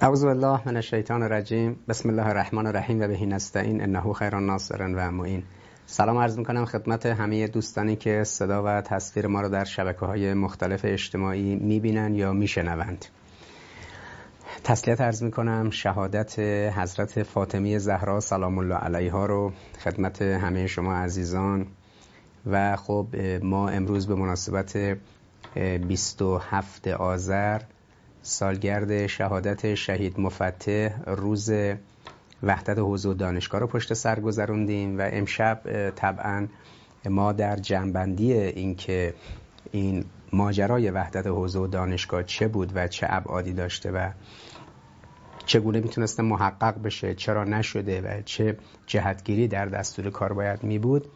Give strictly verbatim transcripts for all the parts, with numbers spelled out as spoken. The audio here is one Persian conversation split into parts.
اعوذ بالله من الشیطان الرجیم. بسم الله الرحمن الرحیم و به نستعین انه خیر الناصر و معین. سلام عرض میکنم خدمت همه دوستانی که صدا و تصویر ما رو در شبکه‌های مختلف اجتماعی میبینن یا میشنوند. تسلیت عرض میکنم شهادت حضرت فاطمه زهرا سلام الله علیها رو خدمت همه شما عزیزان. و خب ما امروز به مناسبت بیست و هفتم آذر سالگرد شهادت شهید مفتح روز وحدت حوزه و دانشگاه رو پشت سر گذروندیم و امشب طبعا ما در جنبندی این که این ماجرای وحدت حوزه و دانشگاه چه بود و چه ابعادی داشته و چگونه میتونسته محقق بشه، چرا نشده و چه جهتگیری در دستور کار باید می بود،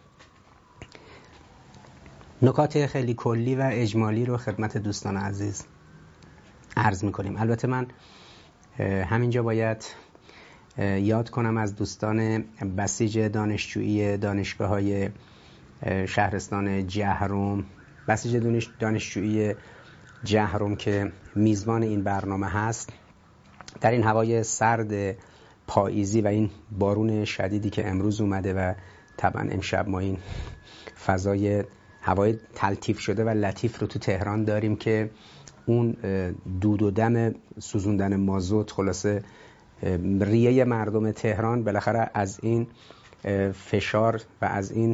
نکات خیلی کلی و اجمالی رو خدمت دوستان عزیز عرض میکنیم. البته من همینجا باید یاد کنم از دوستان بسیج دانشجویی دانشگاه های شهرستان جهرم، بسیج دانشجویی جهرم که میزبان این برنامه هست، در این هوای سرد پاییزی و این بارون شدیدی که امروز اومده و طبعا امشب ما این فضای هوای تلطیف شده و لطیف رو تو تهران داریم که اون دود و دم سوزوندن مازوت، خلاصه ریه مردم تهران بالاخره از این فشار و از این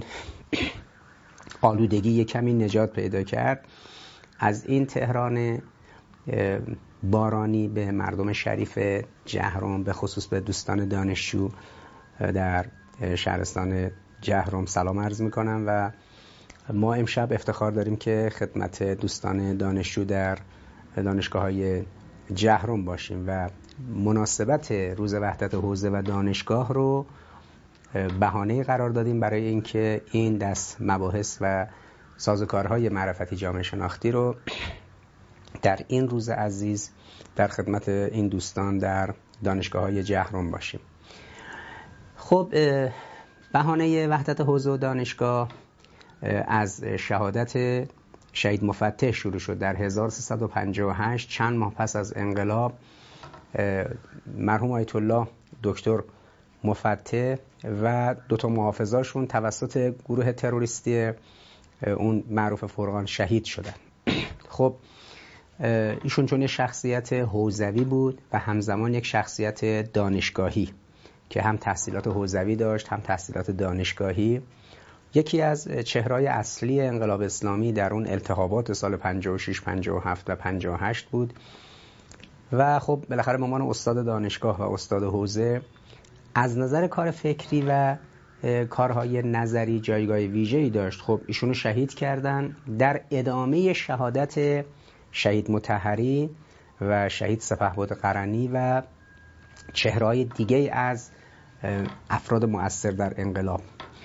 آلودگی یک کمی نجات پیدا کرد. از این تهران بارانی به مردم شریف جهرم، به خصوص به دوستان دانشجو در شهرستان جهرم سلام عرض میکنم. و ما امشب افتخار داریم که خدمت دوستان دانشجو در دانشگاه‌های جهرم باشیم و مناسبت روز وحدت حوزه و دانشگاه رو بهانه قرار دادیم برای اینکه این دست مباحث و سازوکارهای معرفتی جامعه شناختی رو در این روز عزیز در خدمت این دوستان در دانشگاه‌های جهرم باشیم. خب بهانه وحدت حوزه و دانشگاه از شهادت شهید مفتح شروع شد. در هزار و سیصد و پنجاه و هشت چند ماه پس از انقلاب مرحوم آیت الله دکتر مفتح و دو تا محافظاشون توسط گروه تروریستی اون معروف فرقان شهید شدن. خب ایشون چون یک شخصیت حوزوی بود و همزمان یک شخصیت دانشگاهی که هم تحصیلات حوزوی داشت هم تحصیلات دانشگاهی، یکی از چهره‌های اصلی انقلاب اسلامی در اون التهابات سال پنجاه و شش، پنجاه و هفت و پنجاه و هشت بود و خب بالاخره به عنوان استاد دانشگاه و استاد حوزه از نظر کار فکری و کارهای نظری جایگاه ویژه‌ای داشت. خب ایشونو شهید کردن در ادامه شهادت شهید مطهری و شهید سپهبد قرنی و چهره‌های دیگه از افراد مؤثر در انقلاب.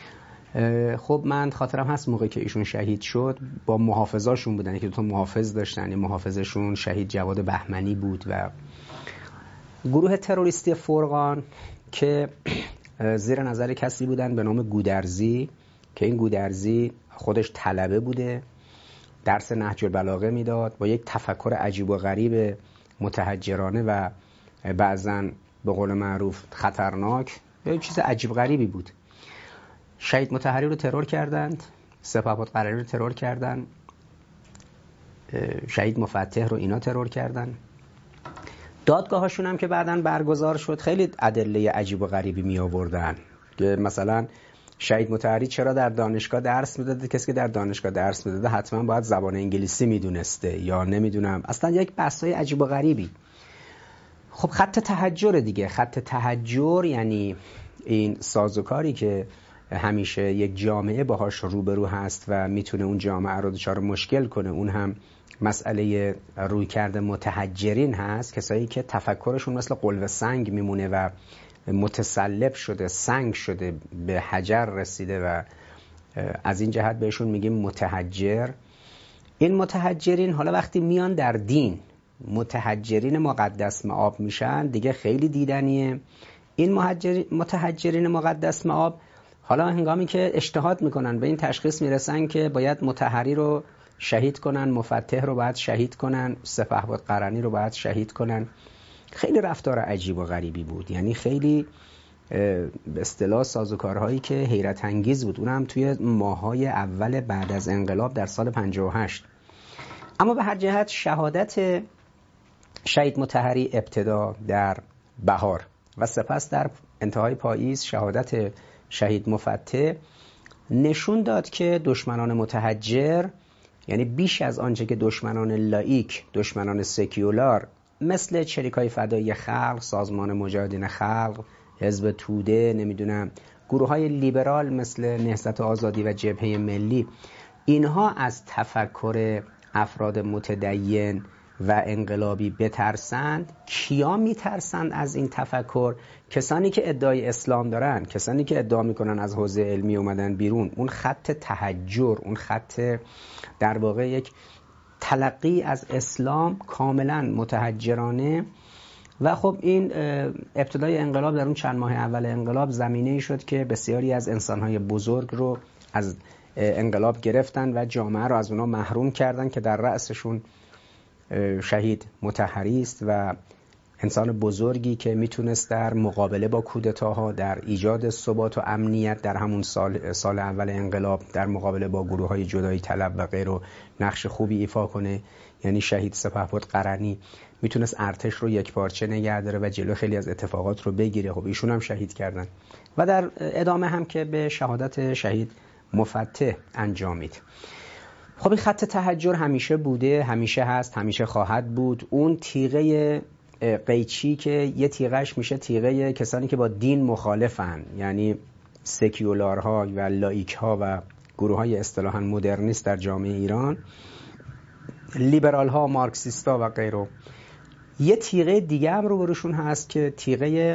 خب من خاطرم هست موقعی که ایشون شهید شد با محافظاشون بودن که دو تا محافظ داشتن. محافظشون شهید جواد بهمنی بود و گروه تروریستی فرقان که زیر نظر کسی بودن به نام گودرزی که این گودرزی خودش طلبه بوده، درس نهج البلاغه میداد با یک تفکر عجیب و غریب متحجرانه و بعضاً به قول معروف خطرناک، یک چیز عجیب غریبی بود. شهید مطهری رو ترور کردند، سپهبد قرنی رو ترور کردند، شهید مفتح رو اینا ترور کردند. دادگاهاشون هم که بعداً برگزار شد خیلی ادله عجیب و غریبی می آوردن که مثلا شهید مطهری چرا در دانشگاه درس میداده؟ کسی که در دانشگاه درس میداده حتما باید زبان انگلیسی میدونسته یا نمیدونم، اصلا یک بحثای عجیب و غریبی. خب خط تحجر دیگه، خط تحجر یعنی این سازوکاری که همیشه یک جامعه باهاش روبرو هست و میتونه اون جامعه رو دچار مشکل کنه، اون هم مسئله رویکرد متحجرین هست، کسایی که تفکرشون مثل قلوه سنگ میمونه و متسلب شده، سنگ شده، به حجر رسیده و از این جهت بهشون میگیم متحجر. این متحجرین حالا وقتی میان در دین متحجرین مقدس مآب میشن دیگه خیلی دیدنیه. این متحجرین مقدس مآب حالا هنگامی که اجتهاد میکنن به این تشخیص میرسن که باید مطهری رو شهید کنن، مفتح رو باید شهید کنن، سپهبد قرنی رو باید شهید کنن خیلی رفتار عجیب و غریبی بود، یعنی خیلی به اصطلاح سازوکارهایی که حیرت انگیز بود، اونم توی ماه‌های اول بعد از انقلاب در سال پنجاه و هشت. اما به هر جهت شهادت شهید مطهری ابتدا در بهار و سپس در انتهای پاییز شهادت شهید مفتح نشون داد که دشمنان متحجر، یعنی بیش از آنچه که دشمنان لایک، دشمنان سکیولار مثل چریکای فدایی خلق، سازمان مجاهدین خلق، حزب توده، نمیدونم گروه‌های لیبرال مثل نهضت آزادی و جبهه ملی، اینها از تفکر افراد متدین و انقلابی بترسند. کیا میترسند از این تفکر؟ کسانی که ادعای اسلام دارن، کسانی که ادعا میکنن از حوزه علمی اومدن بیرون، اون خط تحجر، اون خط در واقع یک تلقی از اسلام کاملا متحجرانه. و خب این ابتدای انقلاب در اون چند ماه اول انقلاب زمینه‌ای شد که بسیاری از انسان‌های بزرگ رو از انقلاب گرفتن و جامعه رو از اونا محروم کردن که در رأسشون شهید مطهری است و انسان بزرگی که میتونست در مقابله با کودتاها، در ایجاد ثبات و امنیت در همون سال سال اول انقلاب در مقابله با گروه‌های جدایی طلب و غیره نقش خوبی ایفا کنه. یعنی شهید سپهبد قرنی میتونست ارتش رو یک پارچه نگه داره و جلو خیلی از اتفاقات رو بگیره. خب ایشون هم شهید کردن و در ادامه هم که به شهادت شهید مفتح انجامید. خب این خط تحجر همیشه بوده، همیشه هست، همیشه خواهد بود. اون تیغه قیچی که یه تیغش میشه تیغه کسانی که با دین مخالفن، یعنی سکیولارها و لایکها و گروه‌های اصطلاحاً مدرنیست در جامعه ایران، لیبرال‌ها، مارکسیستا و غیره. یه تیغه دیگه هم رو بروشون هست که تیغه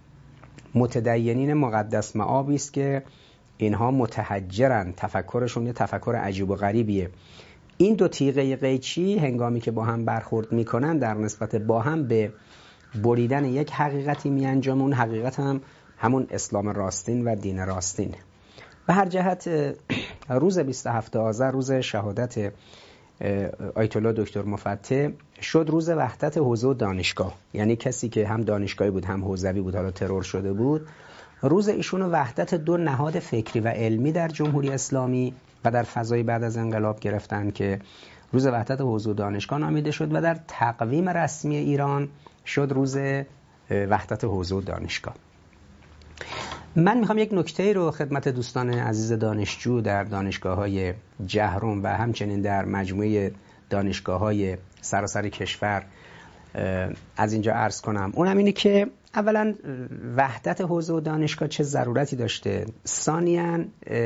متدینین مقدس مآبی است که اینها متحجرن، تفکرشون یه تفکر عجیب و غریبیه. این دو تیغه قیچی هنگامی که با هم برخورد میکنن در نسبت با هم به بریدن یک حقیقتی میانجامه. اون حقیقت هم همون اسلام راستین و دین راستین. به هر جهت روز بیست و هفتم آذر، روز شهادت آیت الله دکتر مفتح، شد روز وحدت حوزه و دانشگاه. یعنی کسی که هم دانشگاهی بود هم حوزوی بود، حالا ترور شده بود، روز ایشون وحدت دو نهاد فکری و علمی در جمهوری اسلامی و در فضای بعد از انقلاب گرفتن که روز وحدت حوزه و دانشگاه نامیده شد و در تقویم رسمی ایران شد روز وحدت حوزه و دانشگاه. من میخوام یک نکته رو خدمت دوستان عزیز دانشجو در دانشگاه‌های جهرم و همچنین در مجموعه دانشگاه‌های سراسر کشور از اینجا عرض کنم. اونم اینه که اولا وحدت حوزه و دانشگاه چه ضرورتی داشته، ثانیاً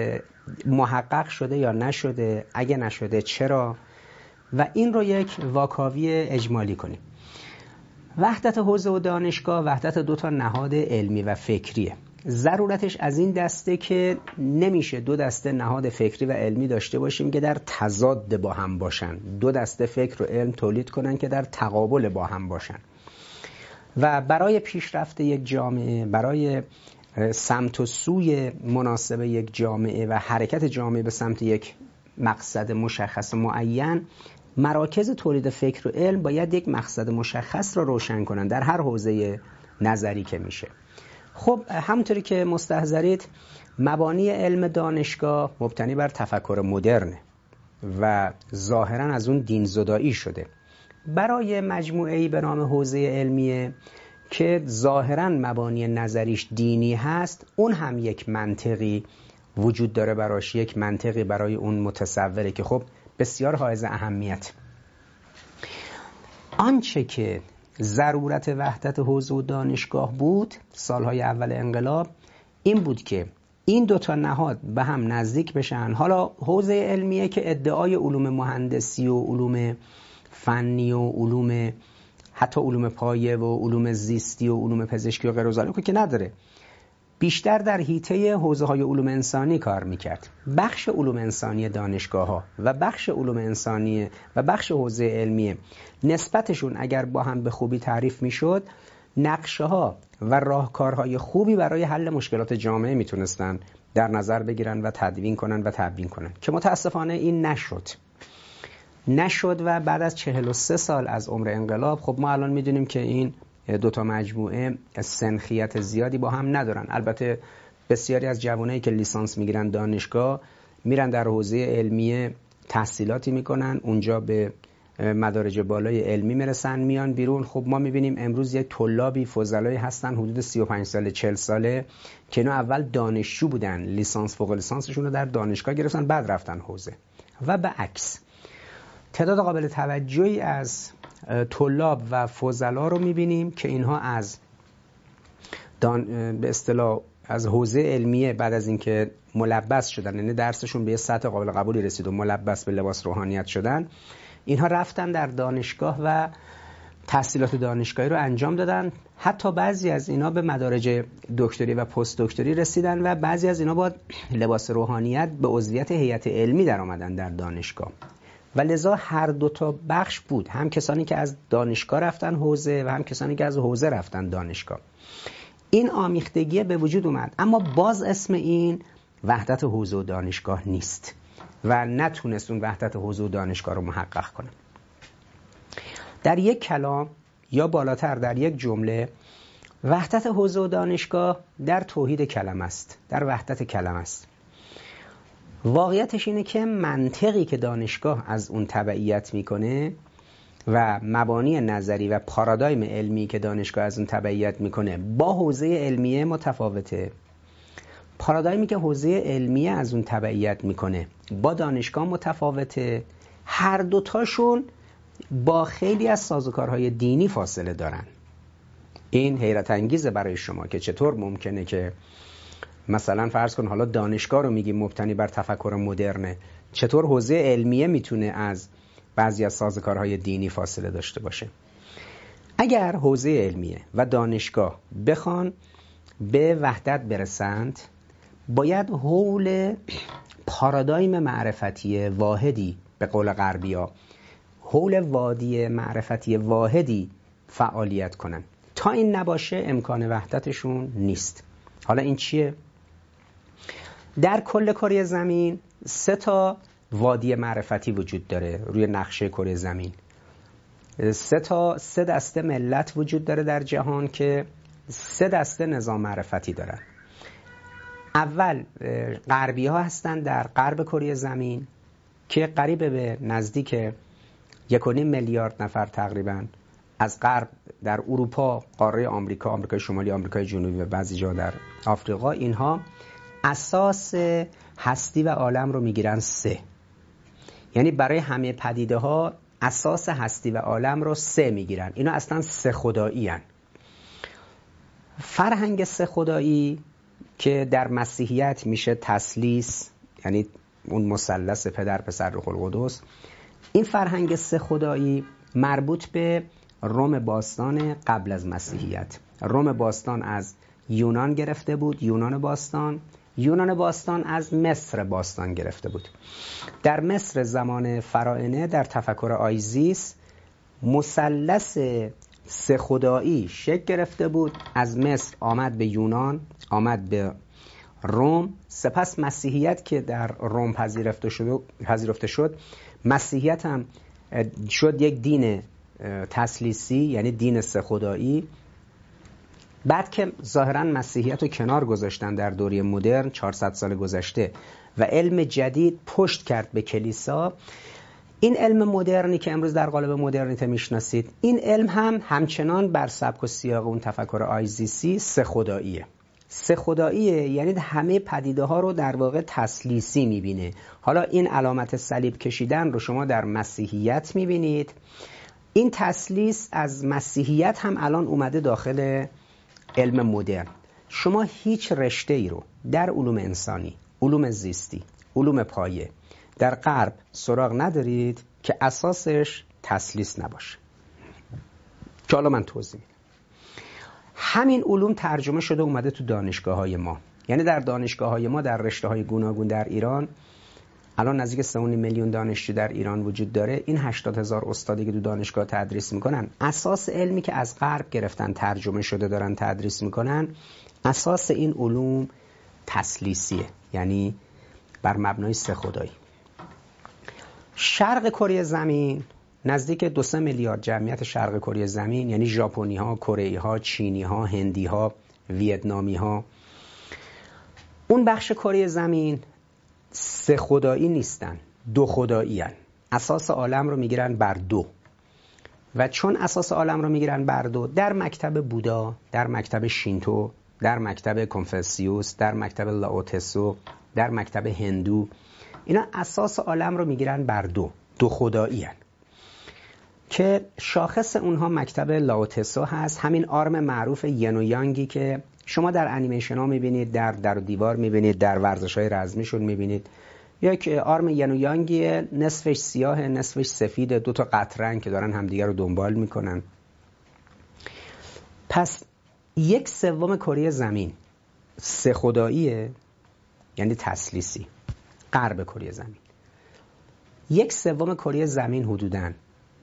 محقق شده یا نشده، اگه نشده چرا، و این رو یک واکاوی اجمالی کنیم. وحدت حوزه و دانشگاه وحدت دو تا نهاد علمی و فکریه. ضرورتش از این دسته که نمیشه دو دسته نهاد فکری و علمی داشته باشیم که در تضاد با هم باشن، دو دسته فکر و علم تولید کنن که در تقابل با هم باشن. و برای پیشرفت یک جامعه، برای سمت و سوی مناسب یک جامعه و حرکت جامعه به سمت یک مقصد مشخص معین، مراکز تولید فکر و علم باید یک مقصد مشخص را روشن کنن در هر حوزه نظری که میشه. خب همونطوری که مستحضرید، مبانی علم دانشگاه مبتنی بر تفکر مدرن و ظاهرا از اون دین زدایی شده. برای مجموعه‌ای به نام حوزه علمیه که ظاهرا مبانی نظریش دینی هست، اون هم یک منطقی وجود داره براش، یک منطقی برای اون متصوره که خب بسیار حائز اهمیت. آنچه که ضرورت وحدت حوزه و دانشگاه بود سالهای اول انقلاب این بود که این دوتا نهاد به هم نزدیک بشن. حالا حوزه علمیه که ادعای علوم مهندسی و علوم فنی و علوم حتی علوم پایه و علوم زیستی و علوم پزشکی و غیر و ذالک که نداره، بیشتر در حیطه حوزه های علوم انسانی کار میکرد. بخش علوم انسانی دانشگاه ها و بخش علوم انسانی و بخش حوزه علمیه نسبتشون اگر با هم به خوبی تعریف میشد، نقشه ها و راهکارهای خوبی برای حل مشکلات جامعه میتونستن در نظر بگیرن و تدوین کنن و تبیین کنن که متاسفانه این نشد. نشد و بعد از چهل و سه سال از عمر انقلاب، خب ما الان میدونیم که این دو تا مجموعه سنخیت زیادی با هم ندارن. البته بسیاری از جوانایی که لیسانس میگیرن دانشگاه میرن در حوزه علمی تحصیلاتی میکنن، اونجا به مدارج بالای علمی میرسن، میان بیرون. خب ما میبینیم امروز یک طلابی فضلایی هستن حدود سی و پنج ساله چهل ساله که اینا اول دانشجو بودن، لیسانس فوق لیسانسشون رو در دانشگاه گرفتن بعد رفتن حوزه و به عکس. تعداد قابل توجهی از طلاب و فضلا رو میبینیم که اینها از دان... به اصطلاح از حوزه علمیه بعد از اینکه ملبس شدن، یعنی درسشون به یه سطح قابل قبولی رسید و ملبس به لباس روحانیت شدن، اینها رفتن در دانشگاه و تحصیلات دانشگاهی رو انجام دادن. حتی بعضی از اینا به مدارج دکتری و پست دکتری رسیدن و بعضی از اینا با لباس روحانیت به عضویت هیئت علمی در آمدن در دانشگاه. و لذا هر دو تا بخش بود، هم کسانی که از دانشگاه رفتن حوزه و هم کسانی که از حوزه رفتن دانشگاه. این آمیختگی به وجود اومد، اما باز اسم این وحدت حوزه و دانشگاه نیست و نتونست اون وحدت حوزه و دانشگاه رو محقق کنه. در یک کلام یا بالاتر در یک جمله، وحدت حوزه و دانشگاه در توحید کلمه است، در وحدت کلمه است. واقعیتش اینه که منطقی که دانشگاه از اون تبعیت میکنه و مبانی نظری و پارادایم علمی که دانشگاه از اون تبعیت میکنه با حوزه علمیه متفاوته. پارادایمی که حوزه علمیه از اون تبعیت میکنه با دانشگاه متفاوته. هر دوتاشون با خیلی از سازوکارهای دینی فاصله دارن. این حیرت انگیزه برای شما که چطور ممکنه که مثلا فرض کن حالا دانشگاه رو میگیم مبتنی بر تفکر مدرنه، چطور حوزه علمیه میتونه از بعضی از سازوکارهای دینی فاصله داشته باشه؟ اگر حوزه علمیه و دانشگاه بخوان به وحدت برسند، باید حول پارادایم معرفتی واحدی، به قول غربی‌ها حول وادی معرفتی واحدی فعالیت کنن. تا این نباشه امکان وحدتشون نیست. حالا این چیه؟ در کل کره زمین سه تا وادی معرفتی وجود داره روی نقشه کره زمین. سه تا سه دسته ملت وجود داره در جهان که سه دسته نظام معرفتی دارن. اول غربی ها هستن در غرب کره زمین که قریب به نزدیک یک و نیم میلیارد نفر تقریبا از غرب در اروپا، قاره آمریکا، آمریکای شمالی، آمریکای جنوبی و بعضی جا در آفریقا، اینها اساس هستی و عالم رو میگیرن سه. یعنی برای همه پدیده ها اساس هستی و عالم رو سه میگیرن. اینا اصلا سه خدایی هن. فرهنگ سه خدایی که در مسیحیت میشه تثلیث، یعنی اون مثلث پدر پسر روح القدس، این فرهنگ سه خدایی مربوط به روم باستان قبل از مسیحیت. روم باستان از یونان گرفته بود، یونان باستان یونان باستان از مصر باستان گرفته بود. در مصر زمان فراعنه در تفکر آیزیس مثلث سه خدایی شکل گرفته بود. از مصر آمد به یونان، آمد به روم، سپس مسیحیت که در روم پذیرفته شد پذیرفته شد مسیحیت هم شد یک دین تثلیثی، یعنی دین سه خدایی. بعد که ظاهراً مسیحیت رو کنار گذاشتن در دوره مدرن چهارصد سال گذشته و علم جدید پشت کرد به کلیسا، این علم مدرنی که امروز در قالب مدرنیته میشناسید، این علم هم همچنان بر سبک و سیاق اون تفکر آیزیسی سه خداییه. سه خداییه یعنی همه پدیده ها رو در واقع تثلیثی میبینه. حالا این علامت صلیب کشیدن رو شما در مسیحیت میبینید. این تثلیث از مسیحیت هم الان اومده داخل علم مدرن. شما هیچ رشته ای رو در علوم انسانی، علوم زیستی، علوم پایه در غرب سراغ ندارید که اساسش تثلیث نباشه. که حالا من توضیح میدم. همین علوم ترجمه شده اومده تو دانشگاه های ما. یعنی در دانشگاه های ما در رشته های گوناگون در ایران الان نزدیک سه و نیم میلیون دانشجو در ایران وجود داره. این هشتاد هزار استادی که تو دانشگاه تدریس میکنن، اساس علمی که از غرب گرفتن ترجمه شده دارن تدریس میکنن، اساس این علوم تثلیثیه، یعنی بر مبنای سه خدایی. شرق کره زمین نزدیک دو سه میلیارد جمعیت شرق کره زمین، یعنی ژاپنی ها، کره ها، چینی ها، هندی ها، ویتنامی ها، اون بخش کره زمین سه خدایی نیستن، دو خدایی هن. اساس عالم رو میگیرن بر دو، و چون اساس عالم رو میگیرن بر دو، در مکتب بودا، در مکتب شینتو، در مکتب کنفوسیوس، در مکتب لاوتسو، در مکتب هندو، اینا اساس عالم رو میگیرن بر دو، دو خدایی هن. که شاخص اونها مکتب لاوتسو هست، همین آرم معروف ین و یانگی که شما در انیمیشن ها میبینید، در در و دیوار میبینید، در ورزش های رزمیشون میبینید. یک آرم ین و یانگیه، نصفش سیاه نصفش سفید، دو تا قطرن که دارن همدیگه رو دنبال میکنن. پس یک سوم کره زمین سه خداییه، یعنی تثلیثی، غرب کره زمین. یک سوم کره زمین حدوداً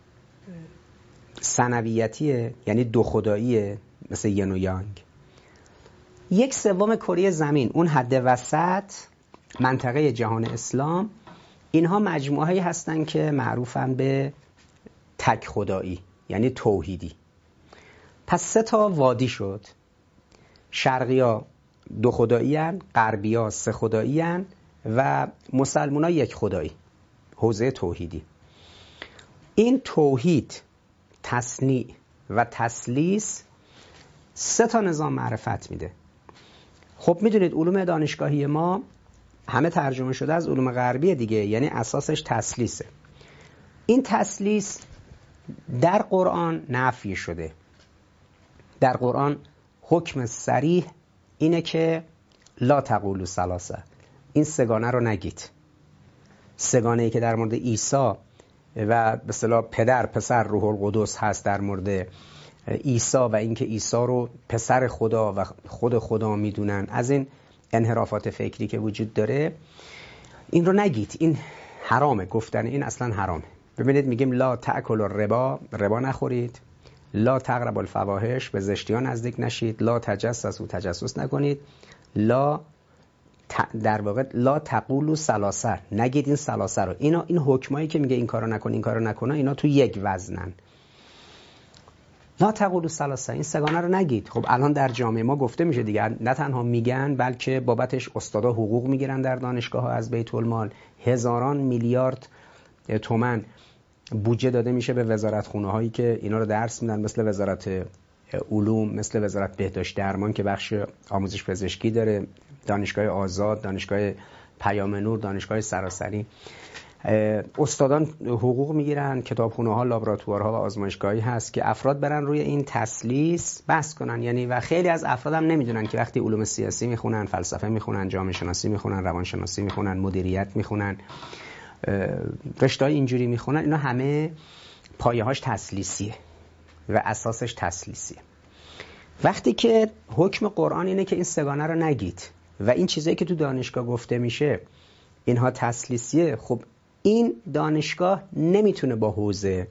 ثنویتیه، یعنی دو خداییه، مثل ین و یانگ. یک سوم کره زمین، اون حد وسط، منطقه جهان اسلام، اینها مجموعه‌ای هستن که معروفن به تک خدایی، یعنی توحیدی. پس سه تا وادی شد. شرقیا دو خدایی هن، غربیا سه خدایی هن، و مسلمونا یک خدایی، حوزه توحیدی. این توحید، تصنیع و تثلیث سه تا نظام معرفت میده. خب میدونید علوم دانشگاهی ما همه ترجمه شده از علوم غربی دیگه، یعنی اساسش تثلیثه. این تثلیث در قرآن نفی شده. در قرآن حکم صریح اینه که لا تقولوا ثلاثه، این سگانه رو نگید. سگانه‌ای که در مورد عیسی و به اصطلاح پدر، پسر، روح القدس هست در مورد عیسی، و اینکه عیسی رو پسر خدا و خود خدا میدونن، از این انحرافات فکری که وجود داره، این رو نگید، این حرامه، گفتن این اصلا حرامه. ببینید میگیم لا تأکلوا الربا، ربا نخورید، لا تقربوا الفواحش، به زشتی ها نزدیک نشید، لا تجسسوا، تجسس نکنید، لا در واقع لا تقولوا ثلاثه، نگید این ثلاثه رو. اینا این حکمایی که میگه این کارو نکن این کارو نکنه، اینا تو یک وزنن. لا تقولوا ثلاثه، این سگانه رو نگید. خب الان در جامعه ما گفته میشه دیگه، نه تنها میگن بلکه بابتش استادا حقوق میگیرن در دانشگاه ها از بیت المال. هزاران میلیارد تومان بودجه داده میشه به وزارتخونه هایی که اینا رو درس میدن، مثل وزارت علوم، مثل وزارت بهداشت درمان که بخش آموزش پزشکی داره، دانشگاه آزاد، دانشگاه پیام نور، دانشگاه سراسری. استادان حقوق میگیرن، کتابخونه ها، لابراتوارها و آزمایشگاهی هست که افراد برن روی این تثلیث بحث کنن. یعنی و خیلی از افراد هم نمیدونن که وقتی علوم سیاسی میخونن، فلسفه میخونن، جامعه شناسی میخونن، روانشناسی میخونن، مدیریت میخونن، رشته‌های اینجوری میخونن، اینا همه پایه‌هاش تثلیثیه و اساسش تثلیثیه. وقتی که حکم قرآن اینه که این سگانه رو نگید و این چیزایی که تو دانشگاه گفته میشه اینها تثلیثیه، خب این دانشگاه نمیتونه با حوزه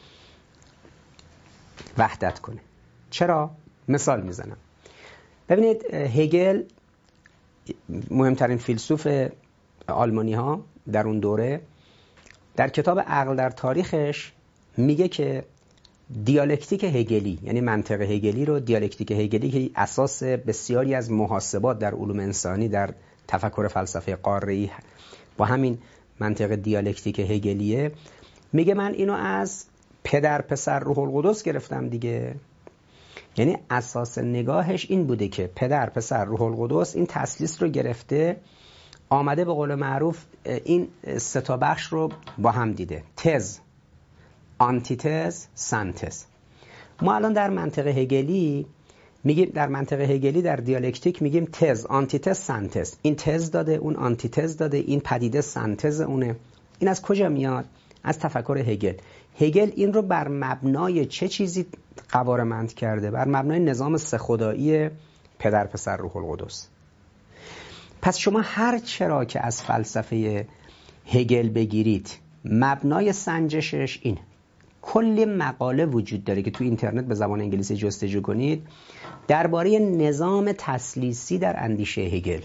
وحدت کنه. چرا؟ مثال میزنم. ببینید هگل، مهمترین فیلسوف آلمانی ها در اون دوره، در کتاب عقل در تاریخش میگه که دیالکتیک هگلی، یعنی منطق هگلی رو، دیالکتیک هگلی که اساس بسیاری از محاسبات در علوم انسانی، در تفکر فلسفه قاره‌ای با همین منطق دیالکتیک هگلیه، میگه من اینو از پدر، پسر، روح القدس گرفتم دیگه. یعنی اساس نگاهش این بوده که پدر، پسر، روح القدس این تثلیث رو گرفته، آمده به قول معروف این سه تا بخش رو با هم دیده. تز، آنتیتز، سنتز. ما الان در منطق هگلی میگیم، در منطق هگلی در دیالکتیک میگیم تز، آنتیتز، سنتز. این تز داده، اون آنتیتز داده، این پدیده سنتز اونه. این از کجا میاد؟ از تفکر هگل. هگل این رو بر مبنای چه چیزی قوارمند کرده؟ بر مبنای نظام سه خدایی پدر، پسر، روح القدس. پس شما هر چرا که از فلسفه هگل بگیرید، مبنای سنجشش این. کلی مقاله وجود داره که تو اینترنت به زبان انگلیسی جستجو کنید درباره نظام تثلیثی در اندیشه هگل.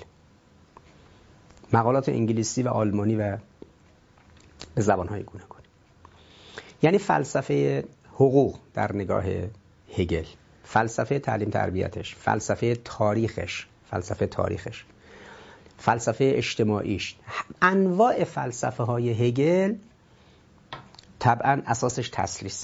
مقالات انگلیسی و آلمانی و به زبان‌های گوناگون. یعنی فلسفه حقوق در نگاه هگل، فلسفه تعلیم تربیتش، فلسفه تاریخش، فلسفه تاریخش، فلسفه اجتماعیش، انواع فلسفه های هگل طبعا اساسش تسلیس.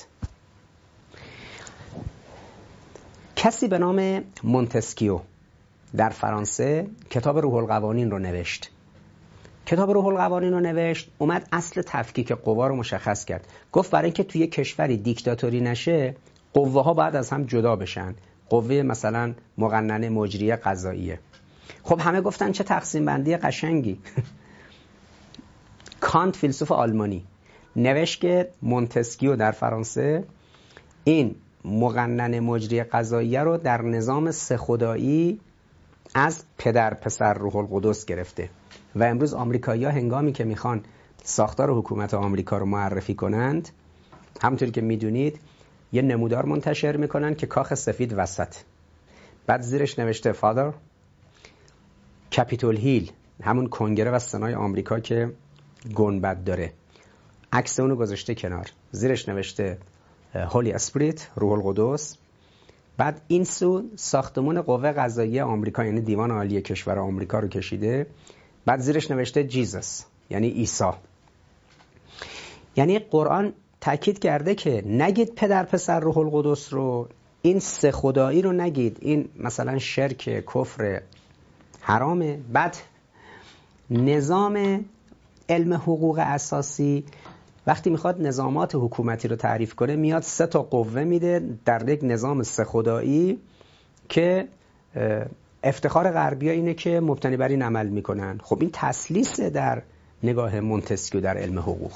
کسی به نام مونتسکیو در فرانسه کتاب روح القوانین رو نوشت. کتاب روح القوانین رو نوشت، اومد اصل تفکیک قوا رو مشخص کرد. گفت برای اینکه توی کشوری دیکتاتوری نشه، قوه ها باید از هم جدا بشن. قوه مثلا مقننه، مجریه، قضاییه. خب همه گفتن چه تقسیم بندی قشنگی. کانت فیلسوف آلمانی نوشت که مونتسکیو در فرانسه این مقننه، مجریه، قضاییه رو در نظام سه خدایی از پدر پسر روح القدس گرفته و امروز آمریکایی‌ها هنگامی که میخوان ساختار حکومت آمریکا رو معرفی کنند، همونطوری که میدونید یه نمودار منتشر میکنن که کاخ سفید وسط، بعد زیرش نوشته فادر، کپیتول هیل همون کنگره و سنای آمریکا که گنبد داره، عکس اونو گذاشته کنار، زیرش نوشته هولی اسپریت، روح القدس. بعد این سو ساختمون قوه قضاییه آمریکا یعنی دیوان عالی کشور آمریکا رو کشیده، بعد زیرش نوشته جیزس یعنی عیسی. یعنی قرآن تاکید کرده که نگید پدر پسر روح القدس رو، این سه خدایی رو نگید، این مثلا شرک، کفر، حرامه. بعد نظام علم حقوق اساسی وقتی میخواد نظامات حکومتی رو تعریف کنه، میاد سه تا قوه میده در یک نظام سه خدایی که افتخار غربی‌ها اینه که مبتنی بر این عمل میکنن. خب این تسلیس در نگاه مونتسکیو در علم حقوق.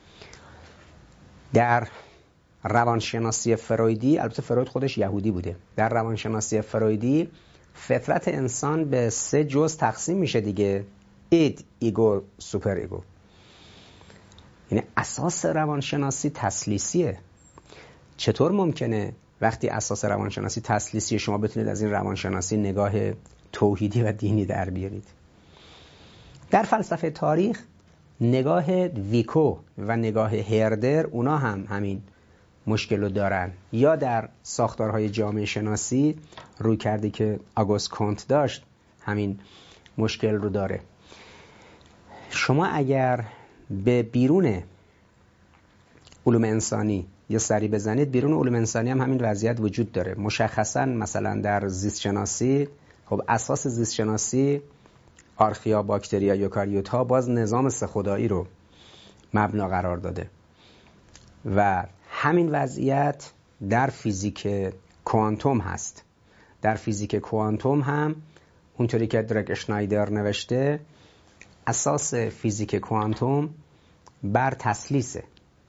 در روانشناسی فرویدی، البته فروید خودش یهودی بوده، در روانشناسی فرویدی فطرت انسان به سه جزء تقسیم میشه دیگه، اید، ایگو، سوپر ایگو. یعنی اساس روانشناسی تسلیسیه. چطور ممکنه وقتی اساس روانشناسی تسلیسیه شما بتونید از این روانشناسی نگاه توحیدی و دینی در بیارید؟ در فلسفه تاریخ نگاه ویکو و نگاه هردر اونا هم همین مشکل رو دارن، یا در ساختارهای جامعه شناسی روی کرده که آگوست کانت داشت همین مشکل رو داره. شما اگر به بیرون علوم انسانی یه سری بزنید، بیرون علوم انسانی هم همین وضعیت وجود داره. مشخصا مثلا در زیست شناسی، خب اساس زیست شناسی آرخیا، باکتریا، یوکاریوت ها باز نظام سه خدایی رو مبنا قرار داده و همین وضعیت در فیزیک کوانتوم هست. در فیزیک کوانتوم هم اونطوری که درک اشنایدر نوشته، اساس فیزیک کوانتوم بر تسلیسه.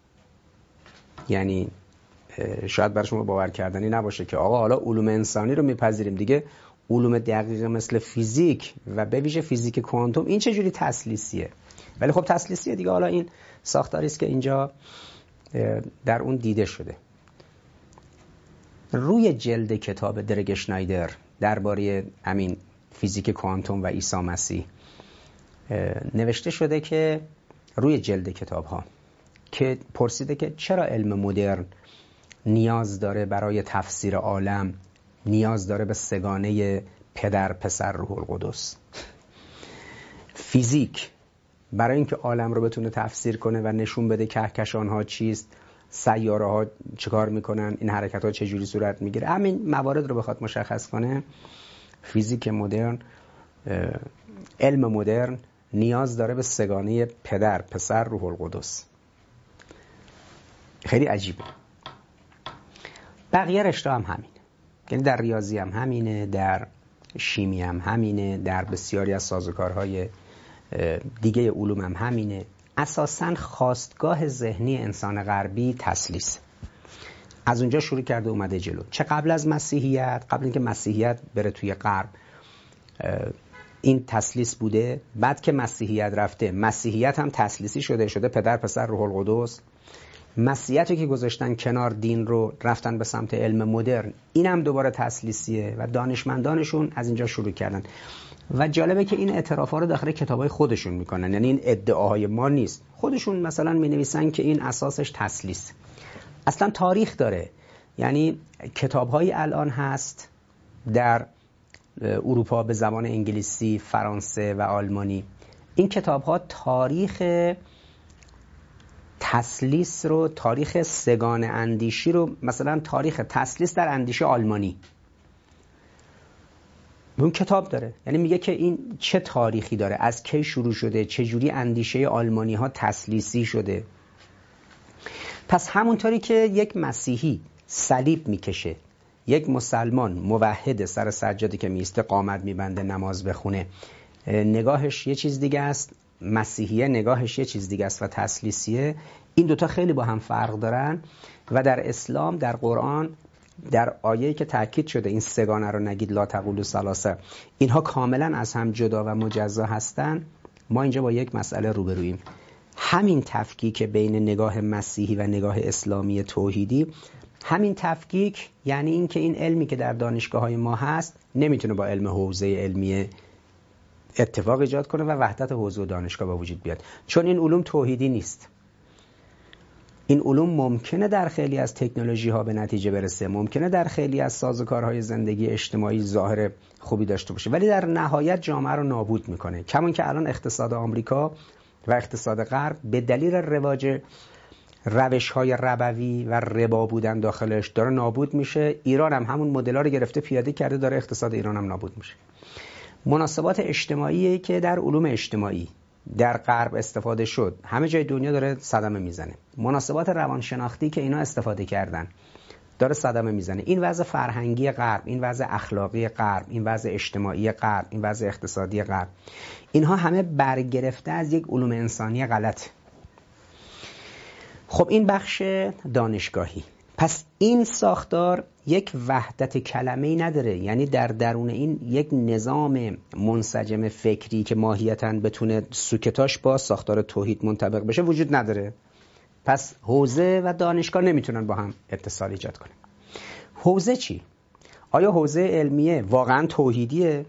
یعنی شاید برای شما باور کردنی نباشه که آقا حالا علوم انسانی رو میپذیریم دیگه، علوم دقیق مثل فیزیک و به ویژه فیزیک کوانتوم این چجوری تسلیسیه؟ ولی خب تسلیسیه دیگه. حالا این ساختاری است که اینجا در اون دیده شده. روی جلد کتاب درک اشنایدر درباره همین فیزیک کوانتوم و عیسی مسیح نوشته شده که روی جلد کتاب ها که پرسیده که چرا علم مدرن نیاز داره برای تفسیر عالم، نیاز داره به سگانه پدر پسر روح القدس. فیزیک برای اینکه عالم رو بتونه تفسیر کنه و نشون بده کهکشان ها چیست، سیاره ها چیکار میکنن، این حرکت ها چجوری صورت میگیره، همین موارد رو بخواد مشخص کنه، فیزیک مدرن، علم مدرن نیاز داره به سگانه پدر پسر روح القدس. خیلی عجیبه. بقیه رشته هم همین، یعنی در ریاضی هم همینه، در شیمی هم همینه، در بسیاری از سازوکارهای دیگه علوم هم همینه. اساساً خواستگاه ذهنی انسان غربی تسلیس. از اونجا شروع کرده اومده جلو. چه قبل از مسیحیت، قبل اینکه مسیحیت بره توی غرب، این تسلیس بوده. بعد که مسیحیت رفته، مسیحیت هم تسلیسی شده، شده پدر پسر روح القدس. مسیحیت رو که گذاشتن کنار، دین رو رفتن به سمت علم مدرن، این هم دوباره تسلیسیه و دانشمندانشون از اینجا شروع کردن. و جالبه که این اعترافا رو داخل کتابای خودشون میکنن، یعنی این ادعاهای ما نیست. خودشون مثلا مینویسن که این اساسش تسلیس. اصلا تاریخ داره. یعنی کتاب‌هایی الان هست در اروپا به زبان انگلیسی، فرانسه و آلمانی. این کتاب‌ها تاریخ تسلیس رو، تاریخ سگان اندیشی رو، مثلا تاریخ تسلیس در اندیشه آلمانی، اون کتاب داره. یعنی میگه که این چه تاریخی داره، از کی شروع شده، چه جوری اندیشه آلمانی ها تسلیسی شده. پس همونطوری که یک مسیحی صلیب میکشه، یک مسلمان موحد سر سجاده که میسته قامت میبنده نماز بخونه، نگاهش یه چیز دیگه است، مسیحیه نگاهش یه چیز دیگه است و تسلیسیه. این دوتا خیلی با هم فرق دارن و در اسلام، در قرآن، در آیه‌ای که تاکید شده این سگانه رو نگید، لا تقولوا ثلاثه، اینها کاملا از هم جدا و مجزا هستن. ما اینجا با یک مسئله روبروییم. همین تفکیک بین نگاه مسیحی و نگاه اسلامی توحیدی، همین تفکیک یعنی این که این علمی که در دانشگاه‌های ما هست نمیتونه با علم حوزه علمی اتفاق ایجاد کنه و وحدت حوزه و دانشگاه به وجود بیاد، چون این علوم توحیدی نیست. این علوم ممکنه در خیلی از تکنولوژی ها به نتیجه برسه، ممکنه در خیلی از سازوکارهای زندگی اجتماعی ظاهر خوبی داشته باشه، ولی در نهایت جامعه رو نابود میکنه. کمون که الان اقتصاد آمریکا و اقتصاد غرب به دلیل رواج روش های ربوی و ربا بودن داخلش داره نابود میشه. ایران هم همون مدل‌ها رو گرفته پیاده کرده، داره اقتصاد ایران هم نابود میشه. مناسبات اجتماعی که در علوم اجتماعی در غرب استفاده شد همه جای دنیا داره صدمه میزنه. مناسبات روانشناختی که اینا استفاده کردن داره صدمه میزنه. این وضع فرهنگی غرب، این وضع اخلاقی غرب، این وضع اجتماعی غرب، این وضع اقتصادی غرب، اینها همه برگرفته از یک علوم انسانی غلط. خب این بخش دانشگاهی. پس این ساختار یک وحدت کلمه‌ای نداره، یعنی در درون این یک نظام منسجم فکری که ماهیتاً بتونه سوکتاش با ساختار توحید منطبق بشه وجود نداره. پس حوزه و دانشگاه نمیتونن با هم اتصال ایجاد کنن. حوزه چی؟ آیا حوزه علمیه واقعاً توحیدیه؟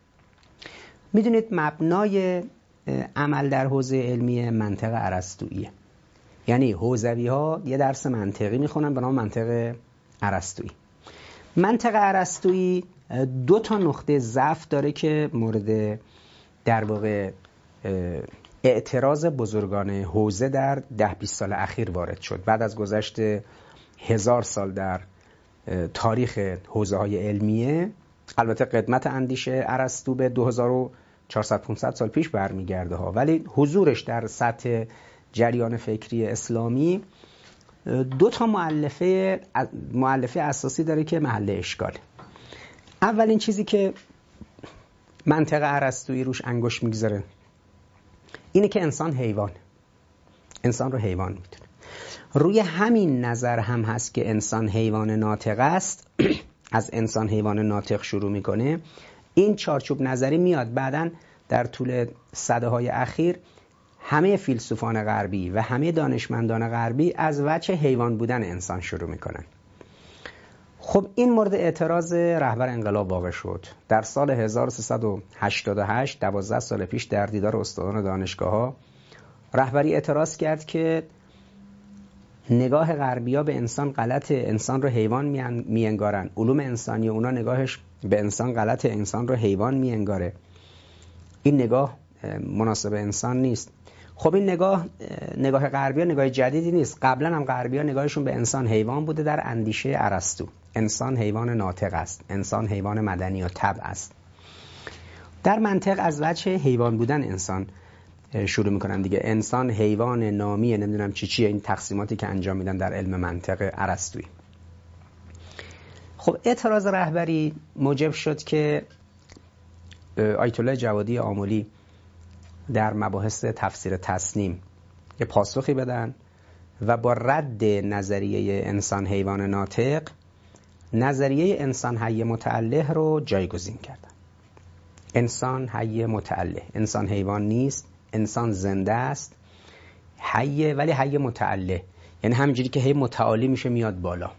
میدونید مبنای عمل در حوزه علمیه منطق ارسطوییه. یعنی حوزوی ها یه درس منطقی میخونن به نام منطق ارسطویی. منطق ارسطویی دو تا نقطه ضعف داره که مورد در واقع اعتراض بزرگان حوزه در ده بیست سال اخیر وارد شد. بعد از گذشت هزار سال در تاریخ حوزه های علمیه، البته قدمت اندیشه ارسطو به دو هزار و چهارصد پانصد سال پیش برمیگرده ها، ولی حضورش در سطح جریان فکری اسلامی دو تا مؤلفه مؤلفه اساسی داره که محل اشکال. اولین چیزی که منطق ارسطویی روش انگشت میگذاره اینه که انسان حیوان، انسان رو حیوان میدونه. روی همین نظر هم هست که انسان حیوان ناطق است. از انسان حیوان ناطق شروع میکنه. این چارچوب نظری میاد بعدن در طول سده‌های اخیر همه فیلسوفان غربی و همه دانشمندان غربی از وجه حیوان بودن انسان شروع میکنن. خب این مورد اعتراض رهبر انقلاب واقع شد. در سال هزار و سیصد و هشتاد و هشت، دوازده سال پیش، در دیدار استادان دانشگاه‌ها، رهبری اعتراض کرد که نگاه غربی‌ها به انسان غلطه، انسان رو حیوان میانگارن. علوم انسانی اونا نگاهش به انسان غلطه، انسان رو حیوان میانگاره. این نگاه مناسب انسان نیست. خب این نگاه نگاه غربی‌ها نگاه جدیدی نیست. قبلا هم غربی‌ها نگاهشون به انسان حیوان بوده در اندیشه ارسطو. انسان حیوان ناطق است، انسان حیوان مدنی و طبع است. در منطق از وجه حیوان بودن انسان شروع میکنن دیگه. انسان حیوان نامیه، نمیدونم چی چیه، این تقسیماتی که انجام میدن در علم منطق ارسطویی. خب اعتراض رهبری موجب شد که آیت الله جوادی آملی در مباحث تفسیر تسنیم یه پاسخی بدن و با رد نظریه انسان حیوان ناطق نظریه انسان حی متعله رو جایگزین کردن. انسان حی متعله، انسان حیوان نیست، انسان زنده است، حیه ولی حی متعله، یعنی همینجوری که هی متعالی میشه میاد بالا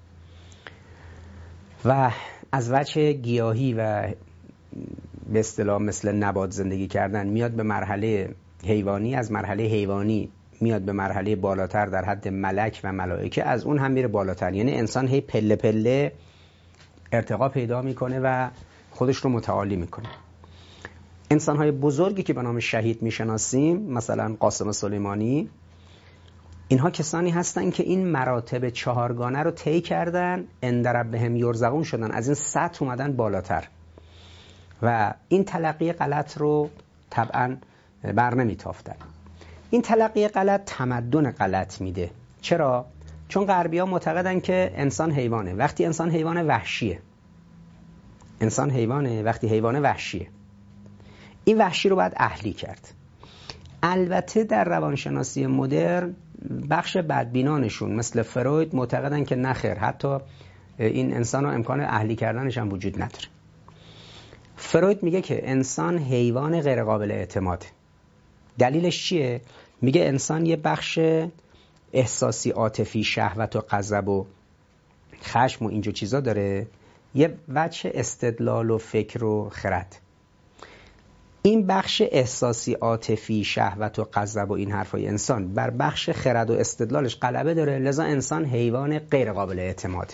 و از وجه گیاهی و به اصطلاح مثل نبات زندگی کردن میاد به مرحله حیوانی، از مرحله حیوانی میاد به مرحله بالاتر در حد ملک و ملائکه، از اون هم میره بالاتر. یعنی انسان هی پله پله ارتقا پیدا میکنه و خودش رو متعالی میکنه. انسان‌های بزرگی که به نام شهید میشناسیم، مثلا قاسم سلیمانی، اینها کسانی هستن که این مراتب چهارگانه رو طی کردن، عند ربهم یرزقون شدن، از این سطح اومدن بالاتر و این تلقی غلط رو طبعا بر نمیتافتن. این تلقی غلط تمدن غلط میده. چرا؟ چون غربی‌ها معتقدن که انسان حیوانه. وقتی انسان حیوان وحشیه، انسان حیوانه وقتی حیوان وحشیه، این وحشی رو باید اهلی کرد. البته در روانشناسی مدرن بخش بدبینانشون مثل فروید معتقدن که نخیر، حتی این انسان رو امکان اهلی کردنش هم وجود نداره. فروید میگه که انسان حیوان غیر قابل اعتماده. دلیلش چیه؟ میگه انسان یه بخش احساسی، عاطفی، شهوت و غضب و خشم و اینجور چیزا داره، یه وجه استدلال و فکر و خرد. این بخش احساسی، عاطفی، شهوت و غضب و این حرفای انسان بر بخش خرد و استدلالش غلبه داره، لذا انسان حیوان غیر قابل اعتماد.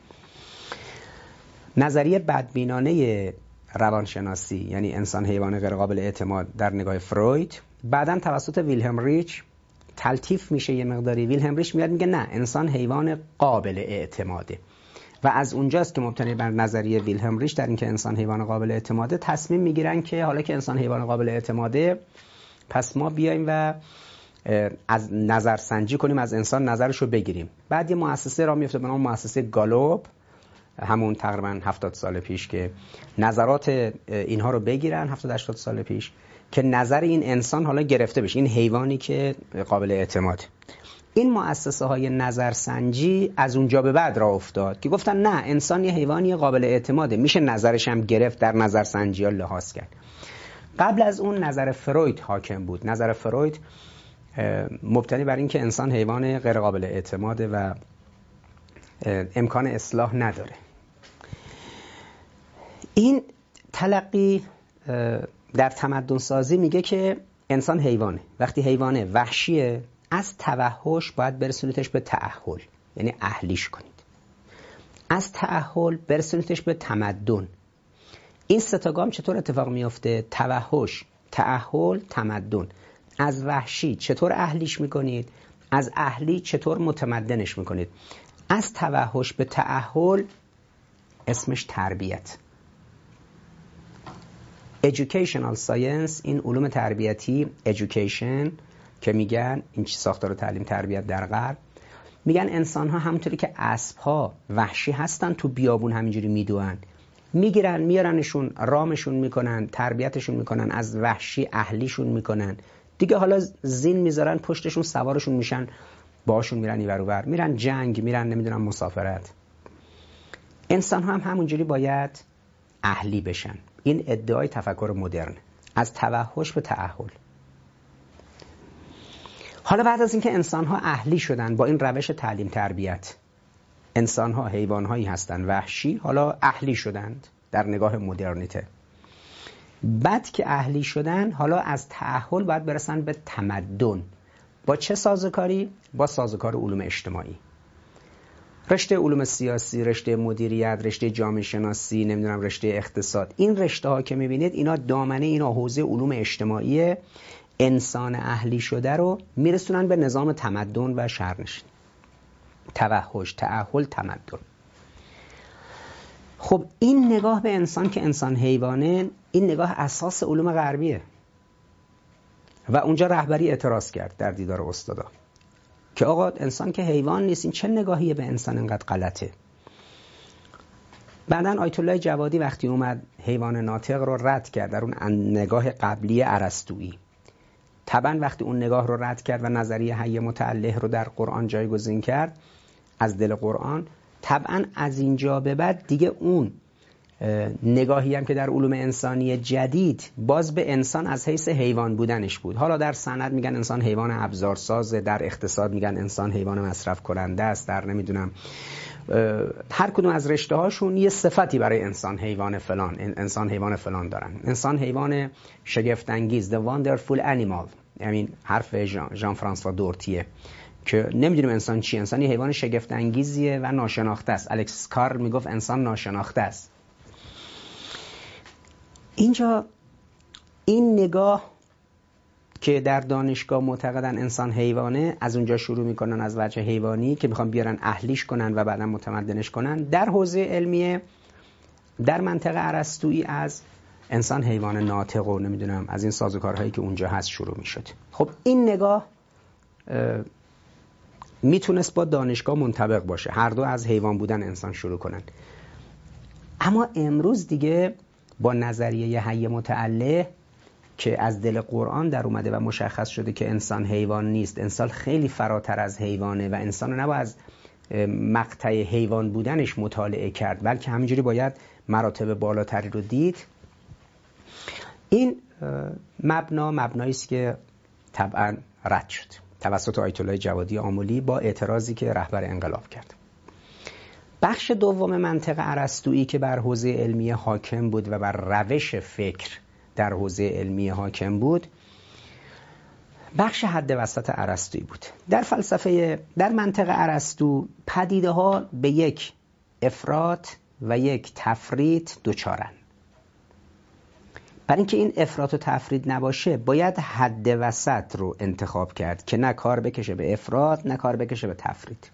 نظریه بدبینانه روانشناسی، یعنی انسان حیوان غیر قابل اعتماد، در نگاه فروید بعداً توسط ویلهلم ریچ تلطیف میشه یه مقداری. ویلهلم ریچ میاد میگه نه، انسان حیوان قابل اعتماده و از اونجاست که مبتنی بر نظریه ویلهلم ریچ در اینکه انسان حیوان قابل اعتماده تصمیم میگیرن که حالا که انسان حیوان قابل اعتماده، پس ما بیایم و از نظر سنجی کنیم، از انسان نظرش رو بگیریم. بعد یه مؤسسه را میفته به نام مؤسسه گالوب، همون تقریبا هفتاد سال پیش، که نظرات اینها رو بگیرن، هفتاد هشتاد سال پیش، که نظر این انسان حالا گرفته بشه، این حیوانی که قابل اعتماد. این مؤسسه های نظرسنجی از اونجا به بعد راه افتاد که گفتن نه، انسان یه حیوانی قابل اعتماده، میشه نظرش هم گرفت، در نظرسنجی ها لحاظ کرد. قبل از اون نظر فروید حاکم بود. نظر فروید مبتنی بر این که انسان حیوان غیر قابل اعتماده و امکان اصلاح نداره. این تلقی در تمدن سازی میگه که انسان حیوانه. وقتی حیوانه وحشیه، از توحش باید برسونیدش به تأهل، یعنی اهلیش کنید. از تأهل برسونیدش به تمدن. این سه تا گام چطور اتفاق میفته؟ توحش، تأهل، تمدن. از وحشی چطور اهلیش میکنید؟ از اهلی چطور متمدنش میکنید؟ از توحش به تأهل اسمش تربیت. educational science، این علوم تربیتی، education که میگن این چی ساختار تعلیم تربیت در غرب، میگن انسان ها همونطوری که اسب ها وحشی هستن، تو بیابون همینجوری میدوئن، میگیرن میارنشون، رامشون میکنن، تربیتشون میکنن، از وحشی اهلیشون میکنن، دیگه حالا زین میذارن پشتشون، سوارشون میشن، باشون میرن اینور اونور، میرن جنگ، میرن نمیدونم مسافرت. انسان ها هم همونجوری باید اهلی بشن. این ادعای تفکر مدرن، از توحش به تأهل. حالا بعد از اینکه انسان‌ها اهلی شدن با این روش تعلیم تربیت، انسان‌ها حیوان‌هایی هستن وحشی، حالا اهلی شدند در نگاه مدرنیته. بعد که اهلی شدن، حالا از تأهل باید برسن به تمدن. با چه سازوکاری؟ با سازوکار علوم اجتماعی. رشته علوم سیاسی، رشته مدیریت، رشته جامعه شناسی، نمیدونم رشته اقتصاد، این رشته ها که میبینید اینا دامنه، اینا حوزه علوم اجتماعی، انسان اهلی شده رو میرسونن به نظام تمدن و شهرنشینی. توحش، تأهل، تمدن. خب این نگاه به انسان که انسان حیوانه، این نگاه اساس علوم غربیه و اونجا رهبری اعتراض کرد در دیدار استادا که آقا انسان که حیوان نیست، این چه نگاهیه به انسان انقدر غلطه. بعدن آیت الله جوادی وقتی اومد حیوان ناطق رو رد کرد در اون نگاه قبلی ارسطویی، طبعا وقتی اون نگاه رو رد کرد و نظریه حی متعله رو در قرآن جایگزین کرد از دل قرآن، طبعا از اینجا به بعد دیگه اون نگاهی هم که در علوم انسانی جدید باز به انسان از حیث حیوان بودنش بود. حالا در صنعت میگن انسان حیوان ابزارسازه، در اقتصاد میگن انسان حیوان مصرف کننده است، در نمیدونم هر کدوم از رشته هاشون یه صفتی برای انسان حیوان فلان، انسان حیوان فلان دارن. انسان حیوان شگفت انگیز، the wonderful animal، همین حرف ژان, ژان فرانسوا دورتیه که نمیدونیم انسان چی. انسان یه حیوان شگفت انگیزیه و ناشناخته است. الکس کارل میگفت انسان ناشناخته است. اینجا این نگاه که در دانشگاه معتقدن انسان حیوانه، از اونجا شروع میکنن از وجه حیوانی که میخوان بیارن اهلیش کنن و بعدا متمدنش کنن، در حوزه علمیه در منطق ارسطویی از انسان حیوان ناطق و نمیدونم از این سازوکارهایی که اونجا هست شروع میشد. خب این نگاه میتونست با دانشگاه منطبق باشه، هر دو از حیوان بودن انسان شروع کنن. اما امروز دیگه با نظریه حی متعله که از دل قرآن در اومده و مشخص شده که انسان حیوان نیست، انسان خیلی فراتر از حیوانه و انسان رو نباید از مقطع حیوان بودنش مطالعه کرد، بلکه همینجوری باید مراتب بالاتری رو دید. این مبنا مبنایی است که طبعا رد شد توسط آیت الله جوادی آملی با اعتراضی که رهبر انقلاب کرد. بخش دوم منطق ارسطویی که بر حوزه علمی حاکم بود و بر روش فکر در حوزه علمی حاکم بود، بخش حد وسط ارسطویی بود. در فلسفه در منطق ارسطو پدیده ها به یک افراط و یک تفرید دوچارن. برای اینکه این افراط و تفرید نباشه باید حد وسط رو انتخاب کرد که نه کار بکشه به افراط نه کار بکشه به تفرید.